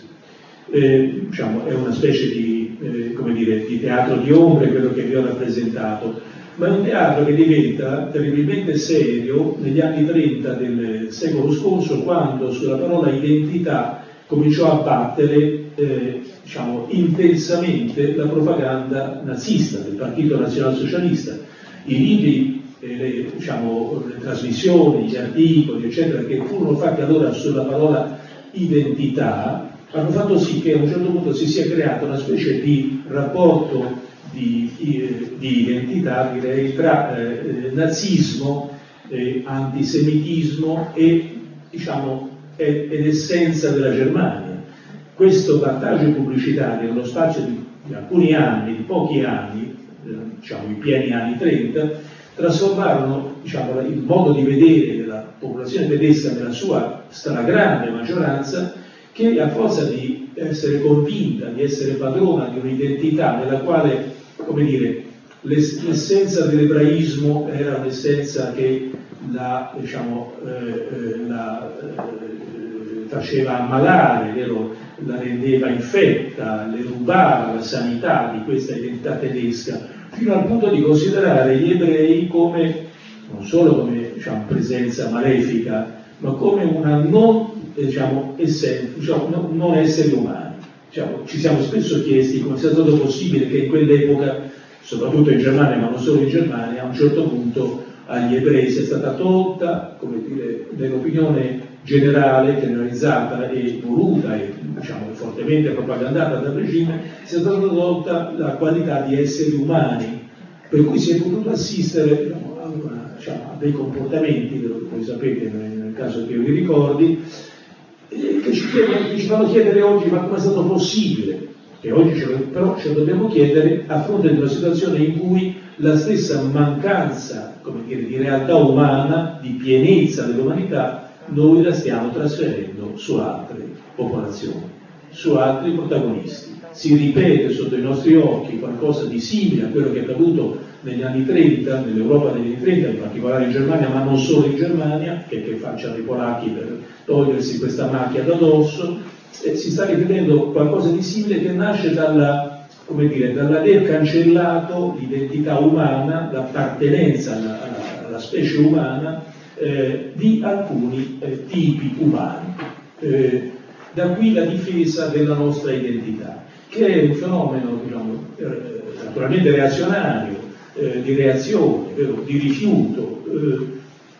Eh, diciamo, è una specie di, eh, come dire, di teatro di ombre quello che vi ho rappresentato, ma è un teatro che diventa terribilmente serio negli anni trenta del secolo scorso, quando sulla parola identità cominciò a battere eh, diciamo, intensamente la propaganda nazista del Partito Nazionalsocialista. I libri, eh, le, diciamo, le trasmissioni, gli articoli, eccetera, che furono fatti allora sulla parola identità, hanno fatto sì che a un certo punto si sia creata una specie di rapporto di, di, di identità, direi, tra eh, nazismo, eh, antisemitismo e, diciamo, ed essenza della Germania. Questo vantaggio pubblicitario nello spazio di di alcuni anni, di pochi anni, eh, diciamo i pieni anni trenta, trasformarono, diciamo, il modo di vedere della popolazione tedesca nella sua stragrande maggioranza, che a forza di essere convinta, di essere padrona di un'identità nella quale, come dire, l'essenza dell'ebraismo era un'essenza che la, diciamo, eh, la eh, faceva ammalare, vero? La rendeva infetta, le rubava la sanità di questa identità tedesca, fino al punto di considerare gli ebrei come, non solo come, diciamo, presenza malefica, ma come una non, diciamo, essenza, diciamo, non esseri umani. Diciamo, ci siamo spesso chiesti come sia stato possibile che in quell'epoca, soprattutto in Germania, ma non solo in Germania, a un certo punto agli ebrei sia stata tolta, come dire, nell'opinione generale, generalizzata e voluta e, diciamo, fortemente propagandata dal regime, sia stata tolta la qualità di esseri umani, per cui si è potuto assistere, diciamo, a, una, diciamo, a dei comportamenti, voi sapete, nel caso che io vi ricordi, eh, che, ci chiedono, che ci fanno chiedere oggi ma come è stato possibile, che oggi ce lo, però ce lo dobbiamo chiedere a fronte di una situazione in cui la stessa mancanza, come dire, di realtà umana, di pienezza dell'umanità, noi la stiamo trasferendo su altre popolazioni, su altri protagonisti. Si ripete sotto i nostri occhi qualcosa di simile a quello che è accaduto negli anni trenta, nell'Europa degli anni trenta, in particolare in Germania, ma non solo in Germania, che, che facciano i polacchi per togliersi questa macchia da dosso. Eh, si sta ripetendo qualcosa di simile che nasce dalla, come dire, dall'aver cancellato l'identità umana, l'appartenenza alla, alla, alla specie umana eh, di alcuni eh, tipi umani. Eh, da qui la difesa della nostra identità, che è un fenomeno, diciamo, eh, naturalmente reazionario, eh, di reazione, vero, di rifiuto, eh,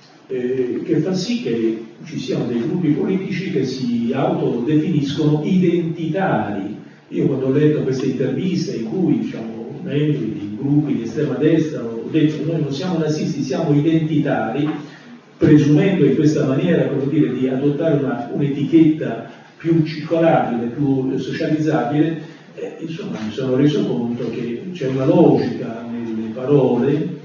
eh, che fa sì che ci siano dei gruppi politici che si autodefiniscono identitari. Io quando ho letto queste interviste in cui, diciamo, membri di gruppi di estrema destra ho detto noi non siamo nazisti, siamo identitari, presumendo in questa maniera, come dire, di adottare una, un'etichetta più circolabile, più socializzabile, eh, insomma mi sono reso conto che c'è una logica nelle parole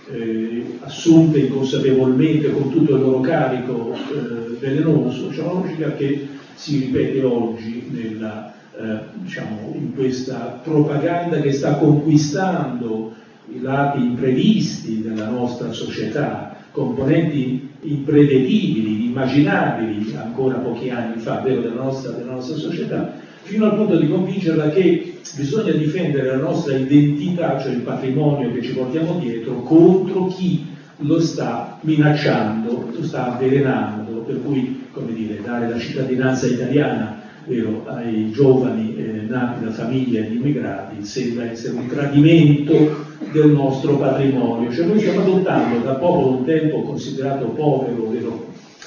eh, assunte inconsapevolmente con tutto il loro carico eh, velenoso, c'è una logica che si ripete oggi nella, eh, diciamo, in questa propaganda che sta conquistando i lati imprevisti della nostra società, componenti imprevedibili, immaginabili ancora pochi anni fa, vero, della nostra, della nostra società, fino al punto di convincerla che bisogna difendere la nostra identità, cioè il patrimonio che ci portiamo dietro, contro chi lo sta minacciando, lo sta avvelenando, per cui, come dire, dare la cittadinanza italiana, vero, ai giovani eh, nati da famiglie di immigrati sembra essere un tradimento del nostro patrimonio. Cioè noi stiamo adottando da popolo un tempo considerato povero, vero,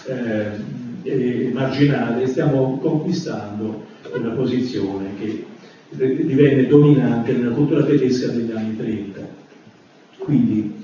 eh, e marginale, stiamo conquistando una posizione che divenne dominante nella cultura tedesca degli anni trenta. Quindi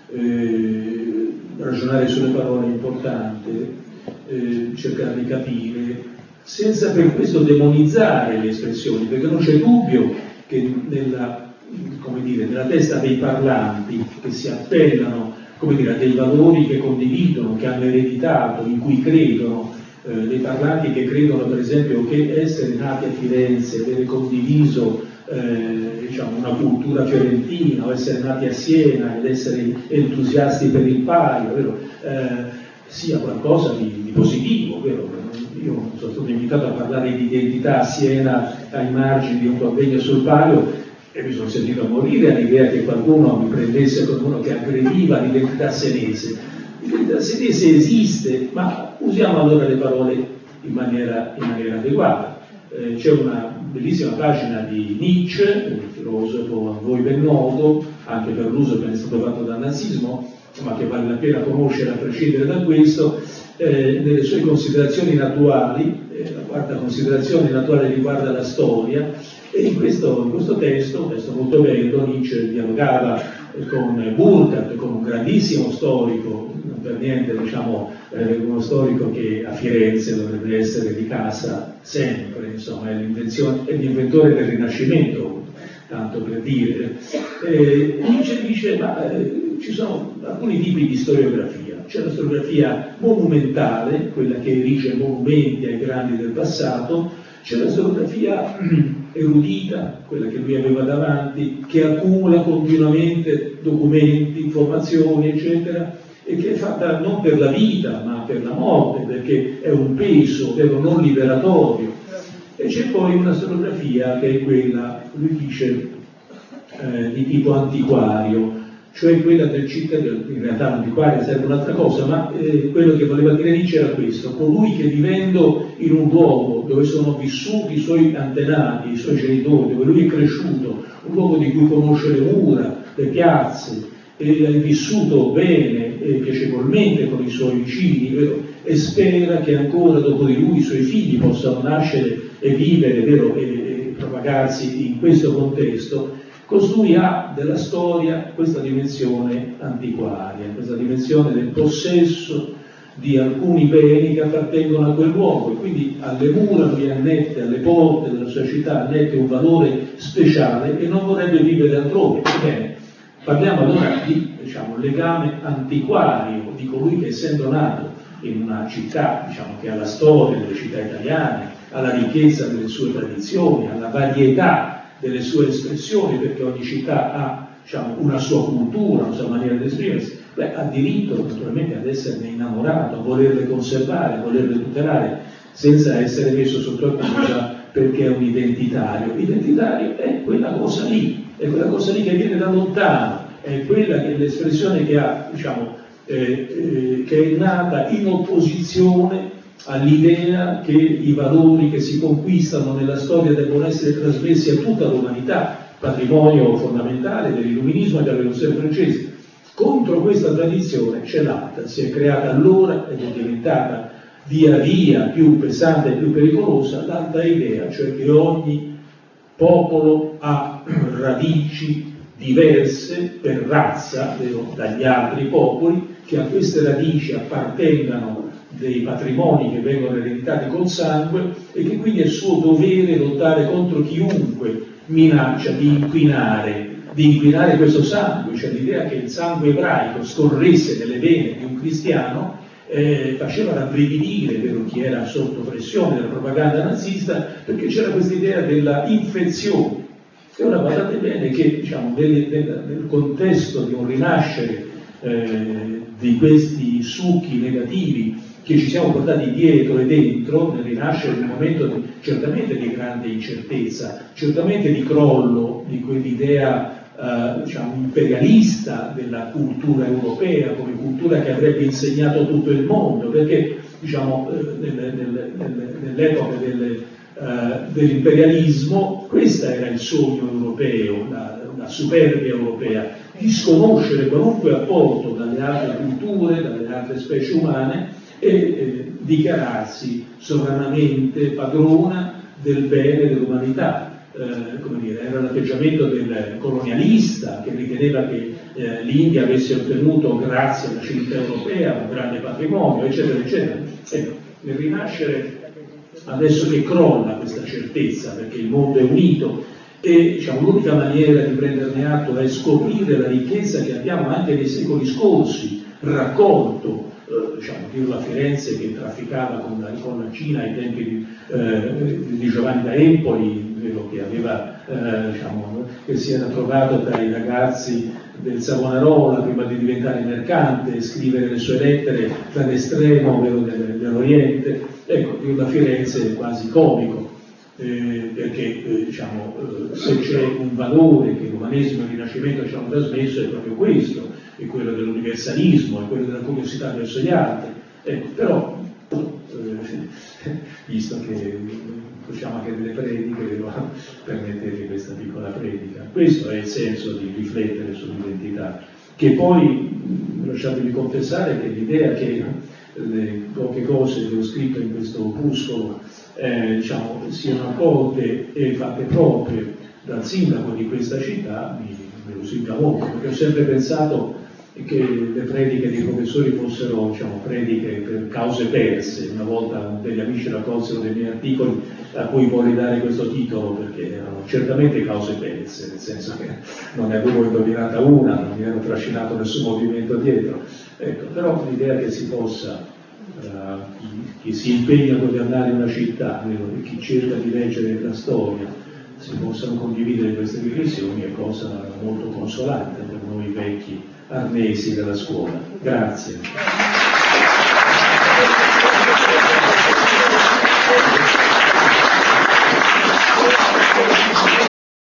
eh, ragionare sulle parole è importante, eh, cercare di capire, senza per questo demonizzare le espressioni, perché non c'è dubbio che nella, come dire, nella testa dei parlanti che si appellano, come dire, a dei valori che condividono, che hanno ereditato, in cui credono, eh, dei parlanti che credono per esempio che essere nati a Firenze, avere condiviso eh, diciamo, una cultura fiorentina, o essere nati a Siena ed essere entusiasti per il Paio, vero? Eh, sia qualcosa di, di positivo, vero? Io sono stato invitato a parlare di identità a Siena ai margini di un convegno sul Paio e mi sono sentito morire all'idea che qualcuno mi prendesse come uno che aggrediva l'identità senese. L'identità senese esiste, ma usiamo allora le parole in maniera, in maniera adeguata. Eh, c'è una bellissima pagina di Nietzsche, un filosofo a voi ben noto, anche per l'uso che ne è stato fatto dal nazismo, ma che vale la pena conoscere a prescindere da questo, eh, nelle sue considerazioni naturali. Eh, la quarta considerazione naturale riguarda la storia, e in questo, in questo testo, un testo molto bello, Nietzsche dialogava con Burkhardt, con un grandissimo storico, non per niente, diciamo, eh, uno storico che a Firenze dovrebbe essere di casa sempre, insomma, è, l'invenzione, è l'inventore del Rinascimento, tanto per dire. Eh, Nietzsche dice, ma eh, ci sono alcuni tipi di storiografia. C'è la storiografia monumentale, quella che erige monumenti ai grandi del passato, c'è la storiografia erudita, quella che lui aveva davanti, che accumula continuamente documenti, informazioni, eccetera, e che è fatta non per la vita, ma per la morte, perché è un peso, vero, non liberatorio. E c'è poi una storiografia che è quella, lui dice, eh, di tipo antiquario, cioè quella del cittadino. In realtà l'antiquario serve un'altra cosa, ma eh, quello che voleva dire Nietzsche era questo: colui che vivendo in un luogo dove sono vissuti i suoi antenati, i suoi genitori, dove lui è cresciuto, un luogo di cui conosce le mura, le piazze, e è vissuto bene e piacevolmente con i suoi vicini, vero? E spera che ancora dopo di lui i suoi figli possano nascere e vivere, vero? E, e propagarsi in questo contesto. Costui ha della storia questa dimensione antiquaria, questa dimensione del possesso di alcuni beni che appartengono a quel luogo, e quindi alle mura lui annette, alle porte della sua città annette un valore speciale e non vorrebbe vivere altrove. Bene, parliamo allora di, diciamo, legame antiquario di colui che, essendo nato in una città, diciamo, che ha la storia delle città italiane, alla ricchezza delle sue tradizioni, alla varietà delle sue espressioni, perché ogni città ha, diciamo, una sua cultura, una sua maniera di esprimersi, beh, ha diritto naturalmente ad esserne innamorato, a volerle conservare, a volerle tutelare, senza essere messo sotto accusa perché è un identitario. L'identitario è quella cosa lì, è quella cosa lì che viene da lontano, è quella che è l'espressione che ha, diciamo, eh, eh, che è nata in opposizione all'idea che i valori che si conquistano nella storia devono essere trasmessi a tutta l'umanità, patrimonio fondamentale dell'illuminismo e della rivoluzione francese. Contro questa tradizione c'è l'altra, si è creata allora ed è diventata via via più pesante e più pericolosa l'altra idea, cioè che ogni popolo ha radici diverse per razza, vero, dagli altri popoli, che a queste radici appartengano dei patrimoni che vengono ereditati col sangue e che quindi è suo dovere lottare contro chiunque minaccia di inquinare, di inquinare questo sangue, cioè l'idea che il sangue ebraico scorresse nelle vene di un cristiano eh, faceva rabbrividire, vero, chi era sotto pressione della propaganda nazista, perché c'era questa idea della infezione. E ora guardate bene che, diciamo, nel, nel, nel contesto di un rinascere eh, di questi succhi negativi che ci siamo portati dietro e dentro, nel rinascere di un momento di, certamente di grande incertezza, certamente di crollo di quell'idea eh, diciamo, imperialista della cultura europea come cultura che avrebbe insegnato a tutto il mondo, perché, diciamo, eh, nel, nel, nel, nell'epoca del, eh, dell'imperialismo questo era il sogno europeo, la, la superbia europea, disconoscere qualunque apporto dalle altre culture, dalle altre specie umane, e eh, dichiararsi sovranamente padrona del bene dell'umanità. Eh, come dire, era l'atteggiamento del colonialista che riteneva che eh, l'India avesse ottenuto, grazie alla civiltà europea, un grande patrimonio, eccetera, eccetera. Ecco, nel rinascere, adesso che crolla questa certezza, perché il mondo è unito, e diciamo, l'unica maniera di prenderne atto è scoprire la ricchezza che abbiamo anche nei secoli scorsi, raccolto, eh, diciamo, dirlo a Firenze che trafficava con la, con la Cina ai tempi di, eh, di Giovanni da Empoli, quello che aveva, eh, diciamo, che si era trovato tra i ragazzi del Savonarola prima di diventare mercante, scrivere le sue lettere dall'estremo dell'Oriente. Ecco, dirlo a Firenze è quasi comico. Eh, perché eh, diciamo, eh, se c'è un valore che l'umanesimo e il Rinascimento ci hanno trasmesso è proprio questo, è quello dell'universalismo, è quello della curiosità verso gli altri. Ecco, però, eh, visto che facciamo anche delle prediche, devo permettervi questa piccola predica. Questo è il senso di riflettere sull'identità, che poi, lasciatemi confessare che l'idea che le poche cose che ho scritto in questo opuscolo Eh, diciamo, siano accolte e fatte proprie dal sindaco di questa città mi, me lo singa molto, perché ho sempre pensato che le prediche dei professori fossero, diciamo, prediche per cause perse. Una volta degli amici raccolsero dei miei articoli a cui vorrei dare questo titolo, perché erano certamente cause perse, nel senso che non ne avevo indovinata una, non mi ero trascinato nessun movimento dietro. Ecco, però l'idea che si possa, uh, chi, chi si impegna a governare una città, e chi cerca di leggere la storia, si possano condividere queste riflessioni è cosa molto consolante per noi vecchi arnesi della scuola. Grazie.